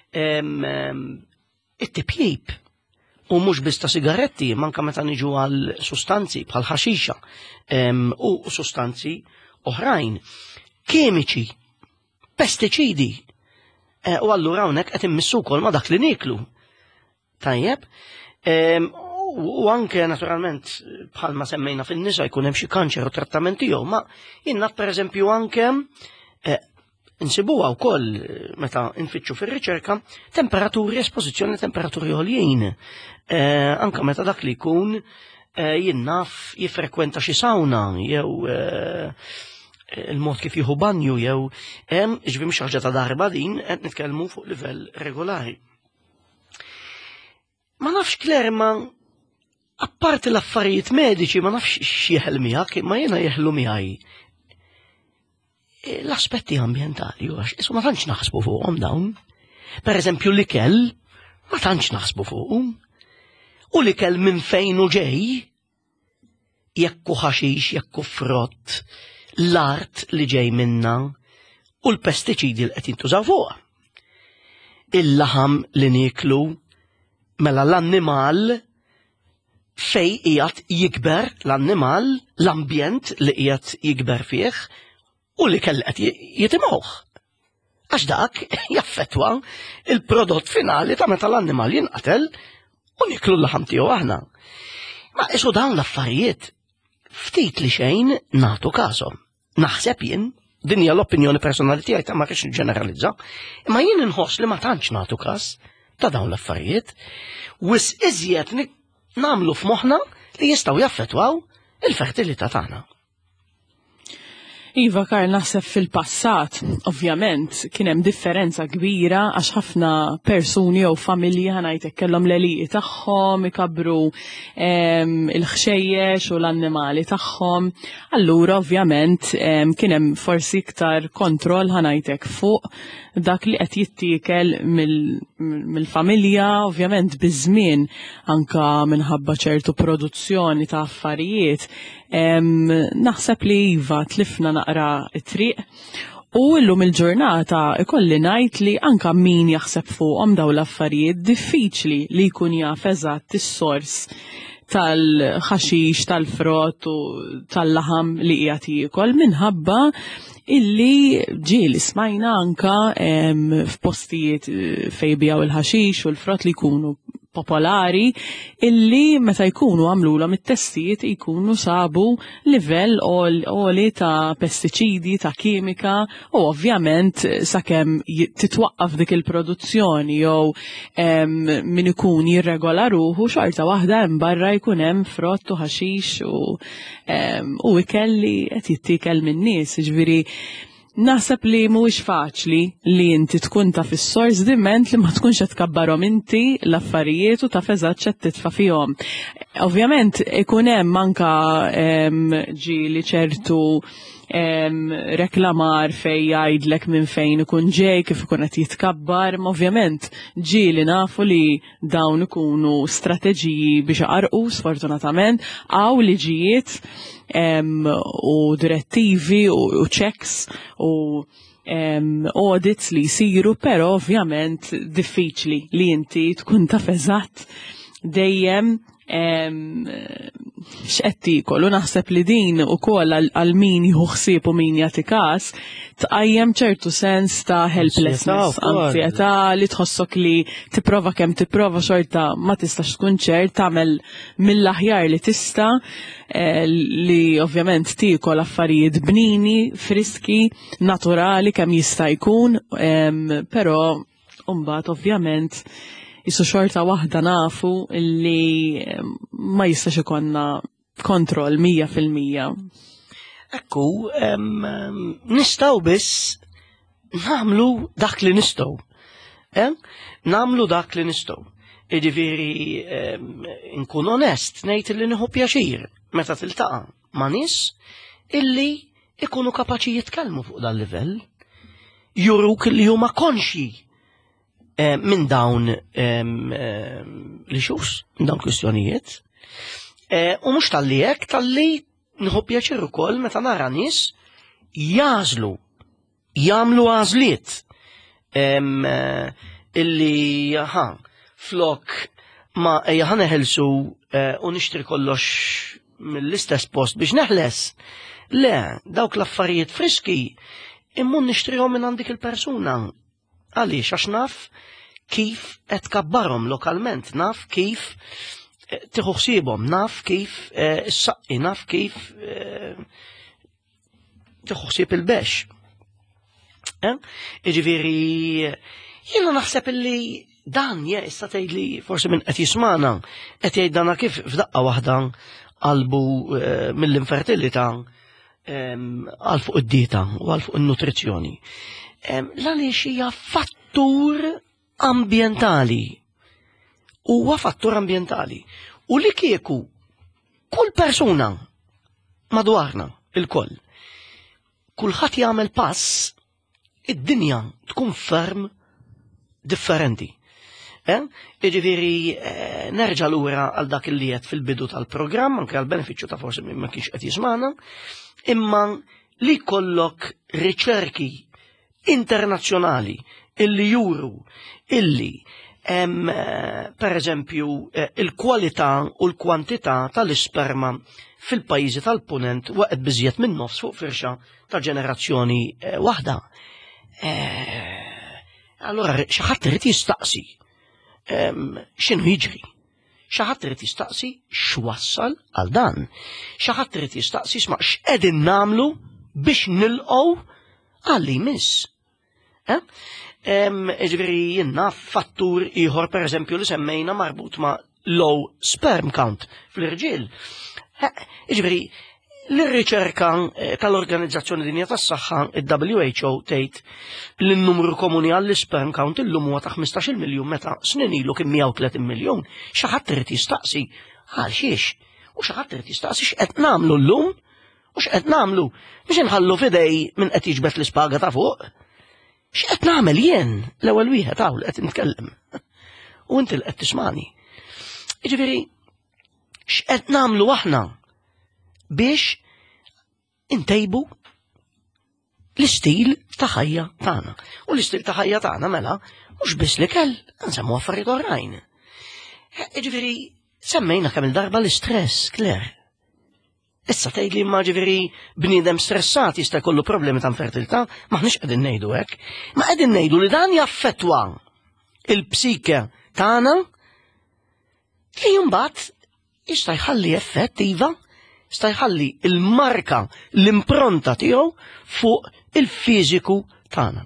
A: It-tipjib u mhux biss ta' sigaretti, manka meta niġu għal sustanzi bħal ħaxixa um, u sustanzi oħrajn, kimiċi, pestiċidi, e, u allura hawnhekk qed immissu wkoll ma' dak li niklu. Tajjeb, um, u anke naturalment bħalma semmejna fin-nisa jkun hemm xi kanċer u trattamenti jew, ma jinnaf pereżempju anke e, insibuha wkoll meta nfittxu fir-riċerka temperaturi, espożizzjoni temperaturi għoljin. Eh, anka meta dak li jkun eh, jinnaf jifrekwenta xi sawna jew eh, il-mod kif jieħu banju jew hemm ġbim xi ħaġa ta' darba din qed nitkellmu fuq livell regolari. Ma nafx Kler, ma apparti l-affarijiet mediċi ma nafx x'jeħel miegħek, ma jiena jeħlu miegħi l-aspetti ambientali, għax isu ma tantx naħsbu fuqhom dawn. Pereżempju l-ikel ma tantx naħsbu fuqhom. U l-ikel minn fejn u ġej, jekku ħaxix, jekku frott, l-art li ġej minna u l-pestiċidi li qed jintużaw fuqha. Il-laħam li niklu, mela l-annimal fej qiegħed jikber l-annimal, l-ambjent li qiegħed jikber fih, u li kell qed jitimgħuh. Għax dak jaffettwa il-prodott finali ta' meta l-annimal jinqatel u niklu l-laħam tiegħu aħna. Ma isu dawn l-affarijiet ftit li xejn nagħtu każhom. Naħseb jien, din hija l-opinjoni personali tiegħi ta' ma rridx niġġeneralizza, imma jien inħoss li ma tantx nagħtu każ ta' dawn l-affarijiet, wis iżjed nagħmlu f'moħħna li jistgħu jaffettwaw il-fertilità tagħna.
B: Iva, Karl, naħseb fil-passat, ovvjament, kien hemm differenza kbira għax ħafna persuni jew familji ħanajtek kellhom l-eliqi tagħhom, ikabru il-ħxejjex u l-annimali tagħhom. Allura, ovvjament, kien hemm forsi iktar kontroll ħanajtek fuq dak li qed jittiekel mill-familja, ovvjament biż-żmien anka minħabba ċertu produzzjoni ta' affarijiet. Naħseb li iva tlifna naqra it-triq u llum il-ġurnata ikolli ngħid li anka min jaħseb fuqhom dawn l-affarijiet diffiċli li jkun jaf eżatt is-sors tal-ħaxix, tal-frott u tal-laħam li qiegħed jiekol minħabba illi ġieli smajna anka f'postijiet fejn bijaw il-ħaxix u l-frott li jkunu popolari illi meta jkunu għamlulhom it-testijiet jkunu sabu livell għoli ta' pestiċidi, ta' kimika u ovvjament sakemm titwaqqaf dik il-produzzjoni jew min ikun jirregola ruħu xorta waħda hemm barra jkun hemm frott u ħaxix u ikel li qed jittiekel min-nies. Ġifieri naħseb li mhuwiex faċli li inti tkun taf is-sors dimment li ma tkunx qed tkabbarhom inti l-affarijiet u taf eżatt x'qed titfa' fihom. Ovvjament ikun hemm anke ġieli ċertu reklamar fej jgħidlek minn fejn ikun ġej, kif ikun qed jitkabbar, ma ovvjament ġieli nafu li dawn ikunu strateġiji biex jaqarqu sfortunatament għaw liġijiet u direttivi u checks u audits li jsiru, però ovvjament diffiċli li inti tkun taf eżatt dejjem x'qed tikol u naħseb li din ukoll għal min jieħu ħsieb u min jagħti każ tqajjem ċertu sens ta' helplessness, ansjetà li tħossok li tipprova kemm tipprova xorta ma tistax tkun ċert tagħmel mill-aħjar li tista' li ovvjament tikol affarijiet bnini, friski, naturali kemm jista' jkun, però mbagħad ovvjament Isu xorta waħda nafu li ma jistax ikonna kontroll mija fil-mija.
A: Ekku, nistaw biss namlu dak li nistaw. Namlu dak li nistaw. Iġifieri nkun onest, ngħid li nieħu pjaċir meta tiltaqa' ma' nies illi ikunu kapaċi jitkellmu fuq dal livell, juruk li huma konxi minn dawn li xus, minn dawn kwistjonijiet. U mhux tal-li hekk, tal-li nħu pjaċir ukoll meta nara nies jażlu, jagħmlu għażliet illi jaha flok ma ejja neħelsu u nixtri kollox mill-istess post biex neħles. Le, dawk l-affarijiet friski immun nixtrihom minn għandik il-persuna. Għaliex għax naf kif qed kabbarhom lokalment, naf kif tieħu ħsiebhom, naf kif saqqi, naf kif tieħu ħsieb il-bex. Jiġifieri jiena naħseb illi dan issa tgħidli forsi minn qed jismana qed jgħidana kif f'daqqa waħda qalbu mill-infertilità għal fuq id-dieta u għal fuq in-nutrizzjoni. L-għaliex hija fattur ambientali. Huwa fattur ambientali. U li kieku kull persuna madwarna il-koll, kulħadd jagħmel pass, id-dinja tkun ferm differenti. Jiġifieri nerġa' lura għal dak li qed fil-bidu tal-programm, anke għal benefiċċju ta' forsi ma kienx qed jismana, imma li kollok riċerki internazzjonali illi juru illi em, per eżempju il-kwalità u l-kwantità tal-isperma fil-pajjiżi tal-punent waqgħet biżjed minn nofs fuq firxa ta' ġenerazzjoni eh, waħda. Eh, allora xi ħadd irid jistaqsi x'inhu jiġri. Xi ħadd irid jistaqsi x'wassal għal dan. Xi ħadd irid jistaqsi sma' x'qegħdin nagħmlu biex nilqgħu għalli jmiss. Ġifieri jiena fattur ieħor pereżempju li semmejna marbut ma' low sperm count fl-irġiel. Ġifieri l-riċerka tal-Organizzazzjoni Dinja tas-Saħħa, il-W H O, tgħid li n-numru komuni għall-sperm count illum huwa ta' ħmistax-il miljun meta snin ilu kien mija u tletin miljun. Xi ħadd irid jistaqsi għal xiex u xi ħadd irid jistaqsi x'qed nagħmlu llum u x'qed nagħmlu biex inħallu f'idej min qed jiġbed l-ispaga ta' fuq. X'qed nagħmel jien l-ewwel wieħed hawn qed nitkellem. U inti qed tismani. Jiġifieri x'qed nagħmlu aħna biex intejbu l-istil ta' ħajja tagħna. U l-istil ta' ħajja tagħna mela mhux biss li kell, nsemmu affarijiet oħrajn. Jiġifieri semmejna kemm il-darba l-istress, Claire. Issa tgħidli imma ġifieri bniedem stressat jista' jkollu problemi ta' infertilità, m'aħniex qegħdin ngħidu hekk. Ma qegħdin ngħidu li dan jaffettwa il-psike tagħna li mbagħad jista' jħalli effett iva, jista' jħalli il-marka, l-impronta tiegħu fuq il-fiżiku tagħna.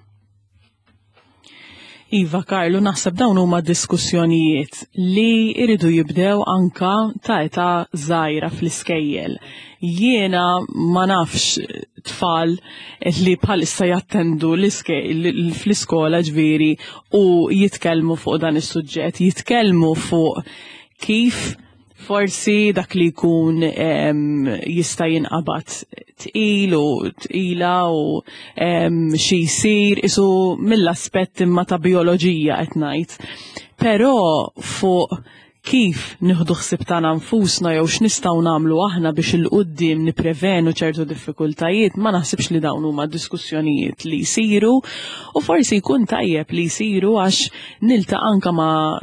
B: Iva Karlu, naħseb dawn huma diskussjonijiet li jridu jibdew anka ta' età żgħira fl-iskejjel. Jiena ma nafx tfal li bħalissa jattendu fl-iskola ġviri u jitkellmu fuq dan is-suġġett, jitkellmu fuq kif forsi dak li jkun jista' jinqabad tqil u tqila u xi jsir isu mill-aspett imma ta' bioloġija qed ngħid. Però fuq kif nieħdu ħsieb tagħna nfusna jew x'nistgħu nagħmlu aħna biex il-qudiem nipprevenu ċertu diffikultajiet, ma naħsibx li dawn huma diskussjonijiet li jsiru u forsi jkun tajjeb li jsiru għax nilta' anke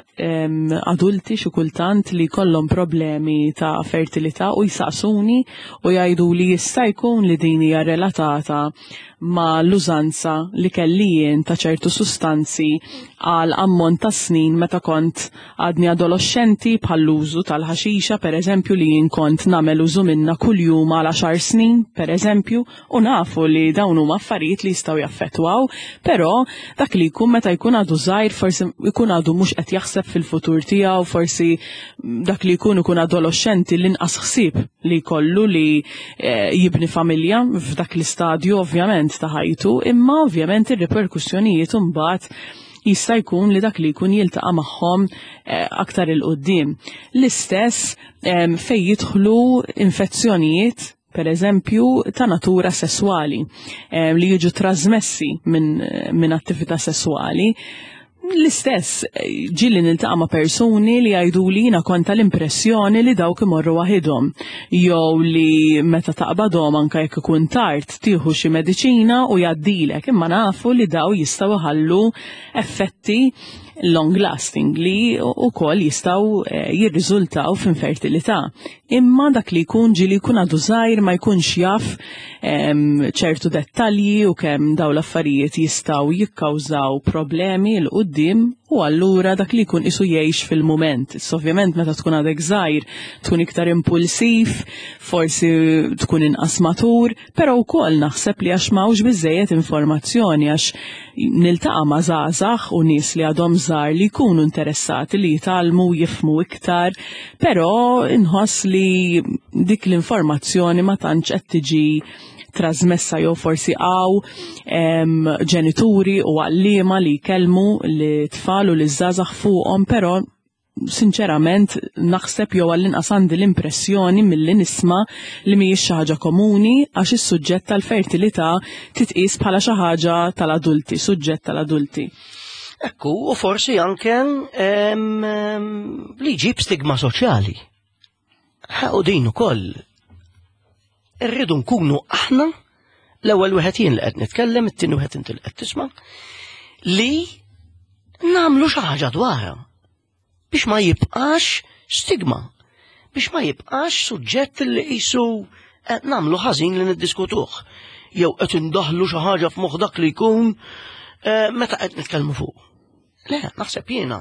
B: ma' adulti xi kultant li jkollhom problemi ta' fertilità u jsaqsuni u jgħidu li jista' jkun li din hija relatata ma' l-użanza li kelli jien ta' ċertu sustanzi għal ammont ta' snin meta kont għadni adolescenti bħall-użu tal-ħaxixa pereżempju li jien kont nagħmel użu minnha kuljum għal għaxar snin pereżempju u nafu li dawn huma affarijiet li jistgħu jaffettwaw, però dak li jkun meta jkun għadu żgħir forsi jkun għadu mhux qed jaħseb fil-futur tiegħu, forsi dak li jkun ikun adolescenti l-inqas ħsieb li jkollu li eh, jibni familja f'dak l-istadju ovvjament ta' ħajtu, imma ovvjament ir-reperkussjonijiet imbagħad jista' jkun li dak li jkun jiltaqa' magħhom eh, aktar il-qudiem. L-istess eh, fejn jidħlu infezzjonijiet pereżempju ta' natura sesswali eh, li jiġu trasmessi minn min attività sesswali. L-istess ġili niltaqa' ma' persuni li jgħiduli jiena kont tal-impressjoni li dawk imorru waħedhom jew li meta taqbadhom anke jekk ikun tard tieħu xi mediċina u jgħaddilek, imma nafu li daw jistgħu jħallu effetti long lasting li wkoll jistgħu jirriżultaw f'infertilità. Imma dak li jkun ġili jkun għadu żgħir ma jkunx jaf ċertu dettalji u kemm daw l-affarijiet jistgħu jikkawżaw problemi l qudiem u allura dak li jkun isu jgħix fil-mument. Ovvjament meta tkun għadek żgħir tkun iktar impulsiv, forsi tkun inqas matur, però wkoll naħseb li għax m'hawnx biżżejjed informazzjoni għax niltaqa' ma' żgħażagħ u nies li għadhom żgħar li jkunu interessati li jitgħallmu jifhmu iktar, però inħoss li dik l-informazzjoni ma tantx qed tiġi trasmessa jew forsi għaw ġenituri u għalliema li jkellmu li tfal u li żgħażagħ fuqhom, però sinċerament naħseb jew għall-inqas għandi l-impressjoni milli nisma' li mhijiex xi ħaġa komuni għax is-suġġett tal-fertilità titqies bħala xi ħaġa tal-adulti, suġġett tal-adulti.
A: Ekku, u forsi anke li jġib stigma soċjali. U din ukoll irridu nkunu aħna l-ewwel wieħed jien li qed nitkellem, it-tieni wieħed inti li qed tisma' li nagħmlu xi ħaġa dwarha biex ma jibqax stigma, biex ma jibqax suġġett li qisu qed nagħmlu ħażin li niddiskutuh jew qed indaħħlu xi ħaġa f'moħħ dak li jkun meta qed nitkellmu fuq. Le, naħseb jiena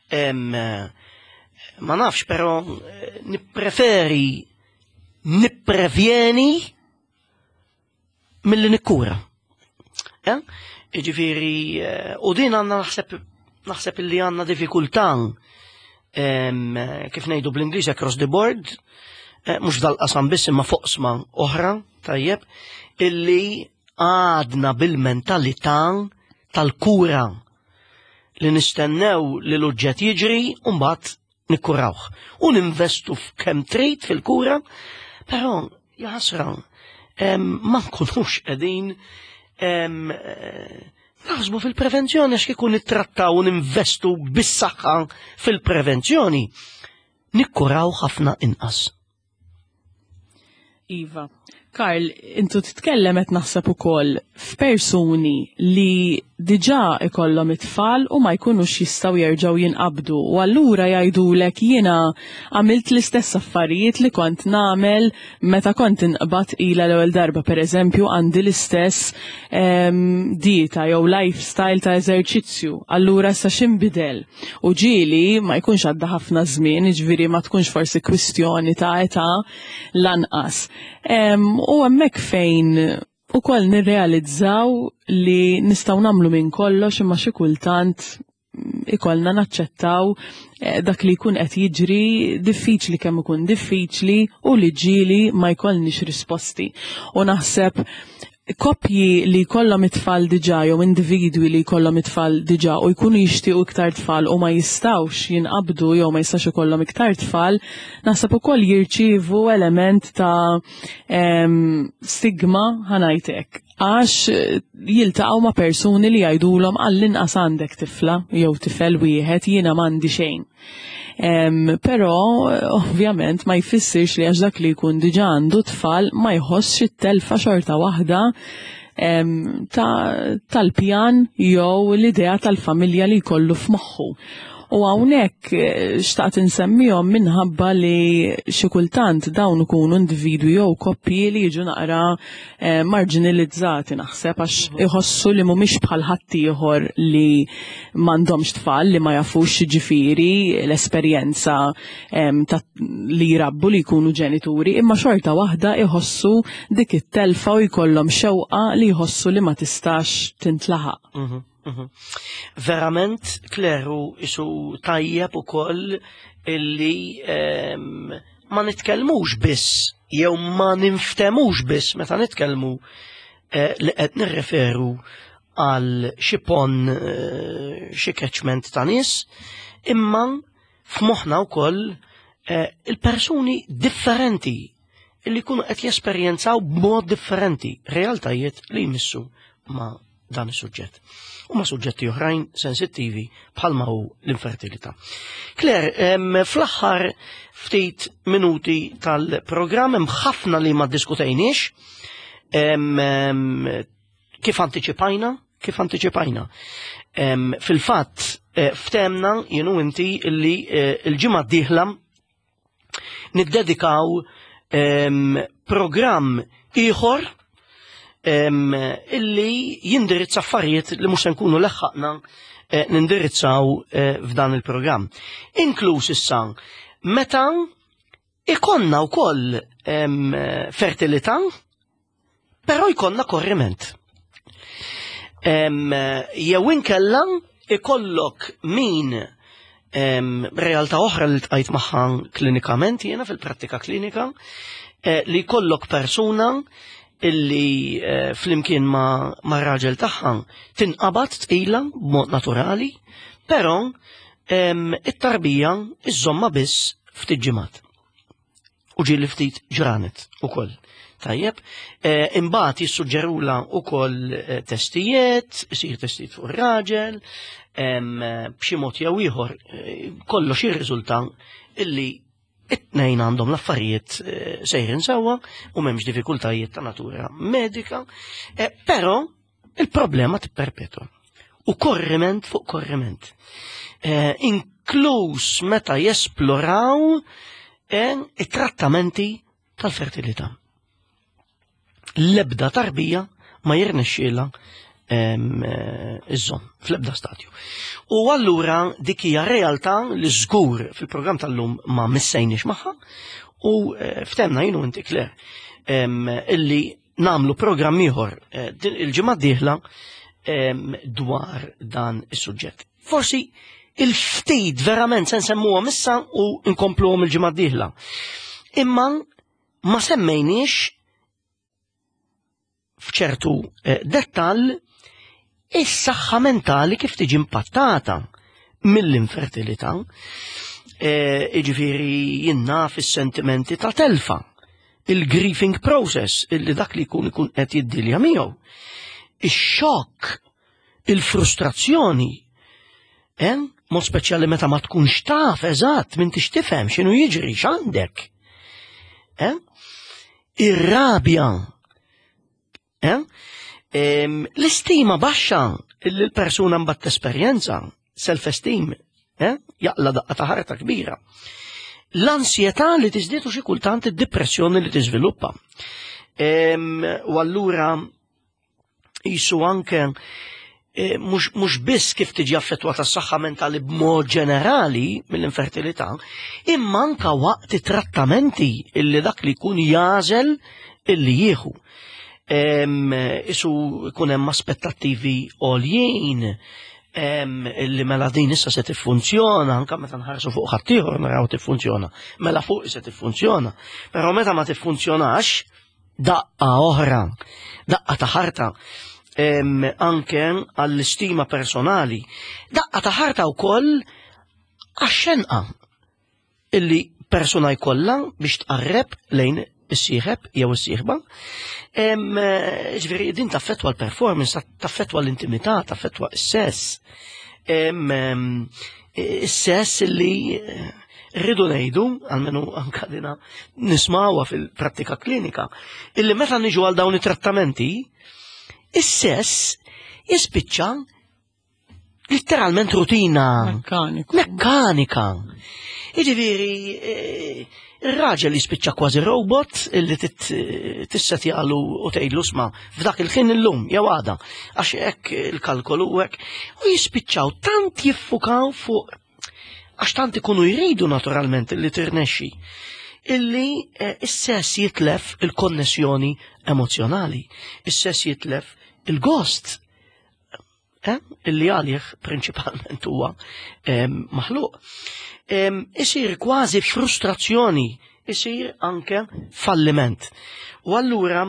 A: ma nafx, però nippreferi nipprevjeni milli nikkura. Jiġifieri u din għandna naħseb naħseb illi għandna diffikultà kif ngħidu bl-Ingliż across the board, mhux dal-qasam biss imma foqsma oħra, tajjeb, illi għadna bil-mentalità tal-kura li nistennew li l-oġġett jiġri u mbagħad nikkurawh. U ninvestu f'kemm trid fil-kura, però jaħasra ma nkunux qegħdin naħsbu fil-prevenzjoni għax kieku nittrattaw u ninvestu bis-saħħa fil-prevenzjoni nikkuraw ħafna inqas.
B: Iva, Karl, intu titkellem qed naħseb ukoll f'persuni li diġà ikollhom it-tfal u ma jkunux jistgħu jerġgħu jinqabdu u allura jgħidulek jiena għamilt l-istess affarijiet li kont nagħmel meta kont inqbad ilha l-ewwel darba, pereżempju għandi l-istess dieta jew lifestyle ta' eżerċizzju, allura sa x'inbidel. U ġieli ma jkunx għadda ħafna żmien, jiġifieri ma tkunx forsi kwistjoni ta' età lanqas. U hemmhekk fejn ukoll nirrealizzaw li nistgħu nagħmlu minn kollox imma xi kultant ikollna naċċettaw dak li jkun qed jiġri diffiċli kemm ikun diffiċli u li ġieli ma jkollniex risposti. U naħseb koppji li kollhom it-tfal diġà jew individwi li kollhom it-tfal diġà u jkunu jixtiequ iktar tfal u ma jistgħux jinqabdu jew ma jistax ikollhom iktar tfal, naħseb ukoll jirċievu element ta' stigma ħanajtek. Għax jiltaqgħu ma' persuni li jgħidulhom għall-inqas għandek tifla jew tifel wieħed jiena m'għandi xejn. Um, pero ovvjament ma jfissirx li għax dak li jkun diġà għandu tfal ma jħossx it-telfa xorta waħda um, tal-pjan jew l-idea tal-familja li jkollu f'moħħu. U hawnhekk xtaqt insemmihom minħabba li xi kultant dawn ikunu individwi jew koppji li jiġu naqra eh, marginalizzati naħseb għax iħossu li mhumiex bħal ħaddieħor li m'għandhomx tfal li ma jafux ġifieri l-esperjenza eh, li jrabbu li jkunu ġenituri, imma xorta waħda iħossu dik it-telfa u jkollhom xewqa li jħossu li ma tistax tintlaħaq.
A: Mm-hmm. Mm-hmm. Verament, Kleru, isu tajjeb ukoll illi um, ma nitkellmux biss, jew ma ninftemux biss meta nitkellmu uh, li qed nirreferu għal xi pon uh, xi catchment ta' nies, imma f'moħħna wkoll uh, il-persuni differenti illi jkunu qed jesperjenzaw b'mod differenti realtajiet li jmissu ma' dan is-suġġett. U ma' suġġetti oħrajn sensittivi bħalma hu l-infertilità. Claire, fl-aħħar ftit minuti tal-programm hemm ħafna li ma ddiskutejniex, kif antiċipajna, kif antiċipajna. Fil-fatt ftemna jienu inti illi l-ġimgħa d-dieħla niddedikaw programm ieħor Um, illi jindirizza affarijiet li mhux se nkunu leħħaqna eh, nindirizzaw eh, f'dan il-programm. Inkluż issa meta ikonna wkoll um, fertilità, però jkollna korriment. Um, jew inkella ikollok min um, realtà oħra li tqajt magħha klinikament jiena fil-prattika klinika eh, li jkollok persuna illi uh, flimkien ma, ma raġel tagħha tinqabad tqila b'mod naturali, però um, it-tarbija iżomma biss ftit ġimgħat. U ġieli ftit ġranet ukoll. Tajjeb, uh, imbagħad jissuġġerula wkoll uh, testijiet, isir testijiet fuq ir-raġel, um, b'xi mod jew ieħor uh, kollox jirriżulta illi it-tnejn għandhom l-affarijiet eh, sejrin sewwa u m'hemmx diffikultajiet ta' natura medika, eh, però il-problema tipperpetwa. U korriment fuq korriment. Eh, inkluż meta jesploraw eh, it-trattamenti tal-fertilità. L-ebda tarbija ma jirnexxiela iż-żomm fl-ebda stadju. U allura dik hija realtà li żgur fil-programm tal-lum ma missejniex magħha u ftemna jienu inti Claire illi nagħmlu programm ieħor il-ġimgħa d-dieħla dwar dan is-suġġett. Forsi il-ftit verament se nsemmuhom issa u nkompluhom il-ġimgħa d-dieħla. Imma ma semmejniex f'ċertu dettall is-saħħa mentali kif tiġi impattata mill-infertilità, jiġifieri jinna fis-sentimenti ta' telfa, il-grieving process illi dak li jkun ikun qed jiddilja miegħu, ix-xokk, il-frustrazzjoni, eh? Mod speċjali meta ma tkunx taf eżatt m'intix tifhem x'inhu jiġri x'għandek. Eh? Ir-rabja, eh? Um, l-istima baxxa illi l-persuna mbagħad tesperjenza, self-esteem, eh? Jaqla daqqa ta' ħarta kbira. L-ansjetà li tiżdied u xi kultant id-depressjoni li tiżviluppa. Um, u allura jisu anke eh, mhux mhux biss kif tiġi affettwata s-saħħa mentali b'mod ġenerali mill-infertilità, imma anke waqt it-trattamenti illi dak li jkun jażel illi jieħu. Um, isu ikun hemm aspettattivi għoljien um, illi mela din issa se tiffunzjona, anke meta nħarsu fuq ħaddieħor naraw tiffunzjona, mela fuq se tiffunzjona, però meta ma tiffunzjonax daqqa oħra, daqqa ta' ħarta anke għall-istima personali, daqqa ta' ħarta wkoll għax-xenqa illi persuna jkollha biex tqarreb lejn is-sieħeb jew is-sieħba. Ġifieri din taffettwa l-performance, taffettwa l-intimità, taffettwa s-sess. Is-sess illi rridu ngħidu, almenu anke dina nismawha fil-prattika klinika, illi meta niġu għal dawn it-trattamenti, is-sess jispiċċa letteralment rutina mekkanika. Jiġifieri ir-raġel jispiċċa kważi robot illi tissetjalu u tgħidlu sma' f'dak il-ħin illum jew għada għax hekk il-kalkolu hekk u jispiċċaw tant jiffukaw fuq għax tant ikunu jridu naturalment illi tirnexxi illi is-sess jitlef il-konnessjoni emozjonali, is-sess jitlef il-gost illi għalih prinċipalment huwa maħluq. Isir kważi frustrazzjoni, isir anke falliment. U allura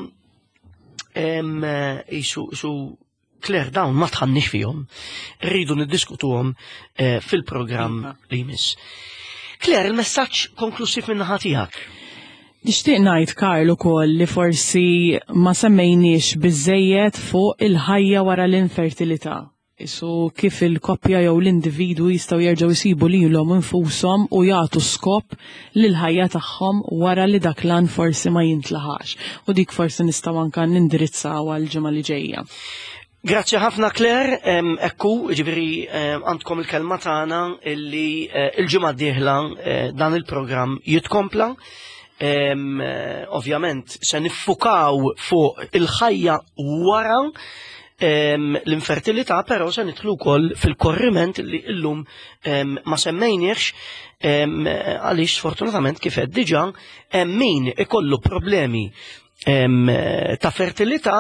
A: su Claire dawn ma tħannix fihom, rridu niddiskutuhom fil-programm li jmiss. Claire, il-messaġġ konklusiv min-naħa tiegħek.
B: Nixtieq ngħid Karl ukoll li forsi ma semmejniex biżejjed fuq il-ħajja wara l-infertilità. Isu kif il-koppja jew l-individwu jistgħu jerġgħu jsibu lilhom infushom u jagħtu skop lil ħajja tagħhom wara li dak lan forsi ma jintlaħax. U dik forsi nistgħu anke nindirizzaw għall-ġimgħa li ġejja.
A: Grazzi ħafna Claire, ekku, ġifieri għandkom il-kelma tagħna illi il-ġimgħa d-dieħla dan il-programm jitkompla. Ovvjament se niffukaw fuq il-ħajja wara l-infertilità, però se nidħlu wkoll fil-korriment li llum ma semmejniex għaliex sfortunatament kif qed diġà hemm min ikollu problemi ta' fertilità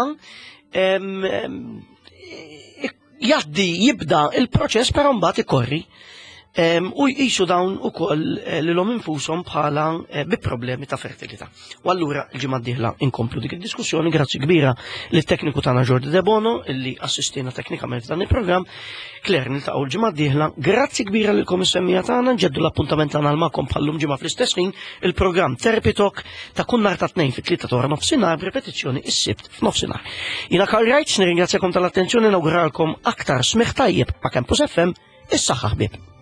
A: jgħaddi jibda il-proċess però mbagħad ikorri u jqisu dawn ukoll lilhom infushom bħala bi problemi ta' fertilità. U allura l-ġimgħa d-dieħla inkomplu dik id-diskussjoni, grazzi kbira lit-tekniku tagħna Jordi De Bono illi assistina teknikament f'dan il-programm. Claire niltaqgħu l-ġimgħa d-dieħla. Grazzi kbira lilkom is-semmija tagħna, nġeddu l-appuntament tagħna magħkom bħallum ġimgħa fl-istess ħin il-programm Therapy Talk ta' kull nhar ta' tnejn fit-tlieta ta' nofsinhar b'repetizzjoni s-sibt f'nofsinhar. Jiena Karl Reitz nirringrazzjakom tal-attenzjoni, nawguralkom aktar smigħ tajjeb ma' Campus F M, is-saħħa ħbieb.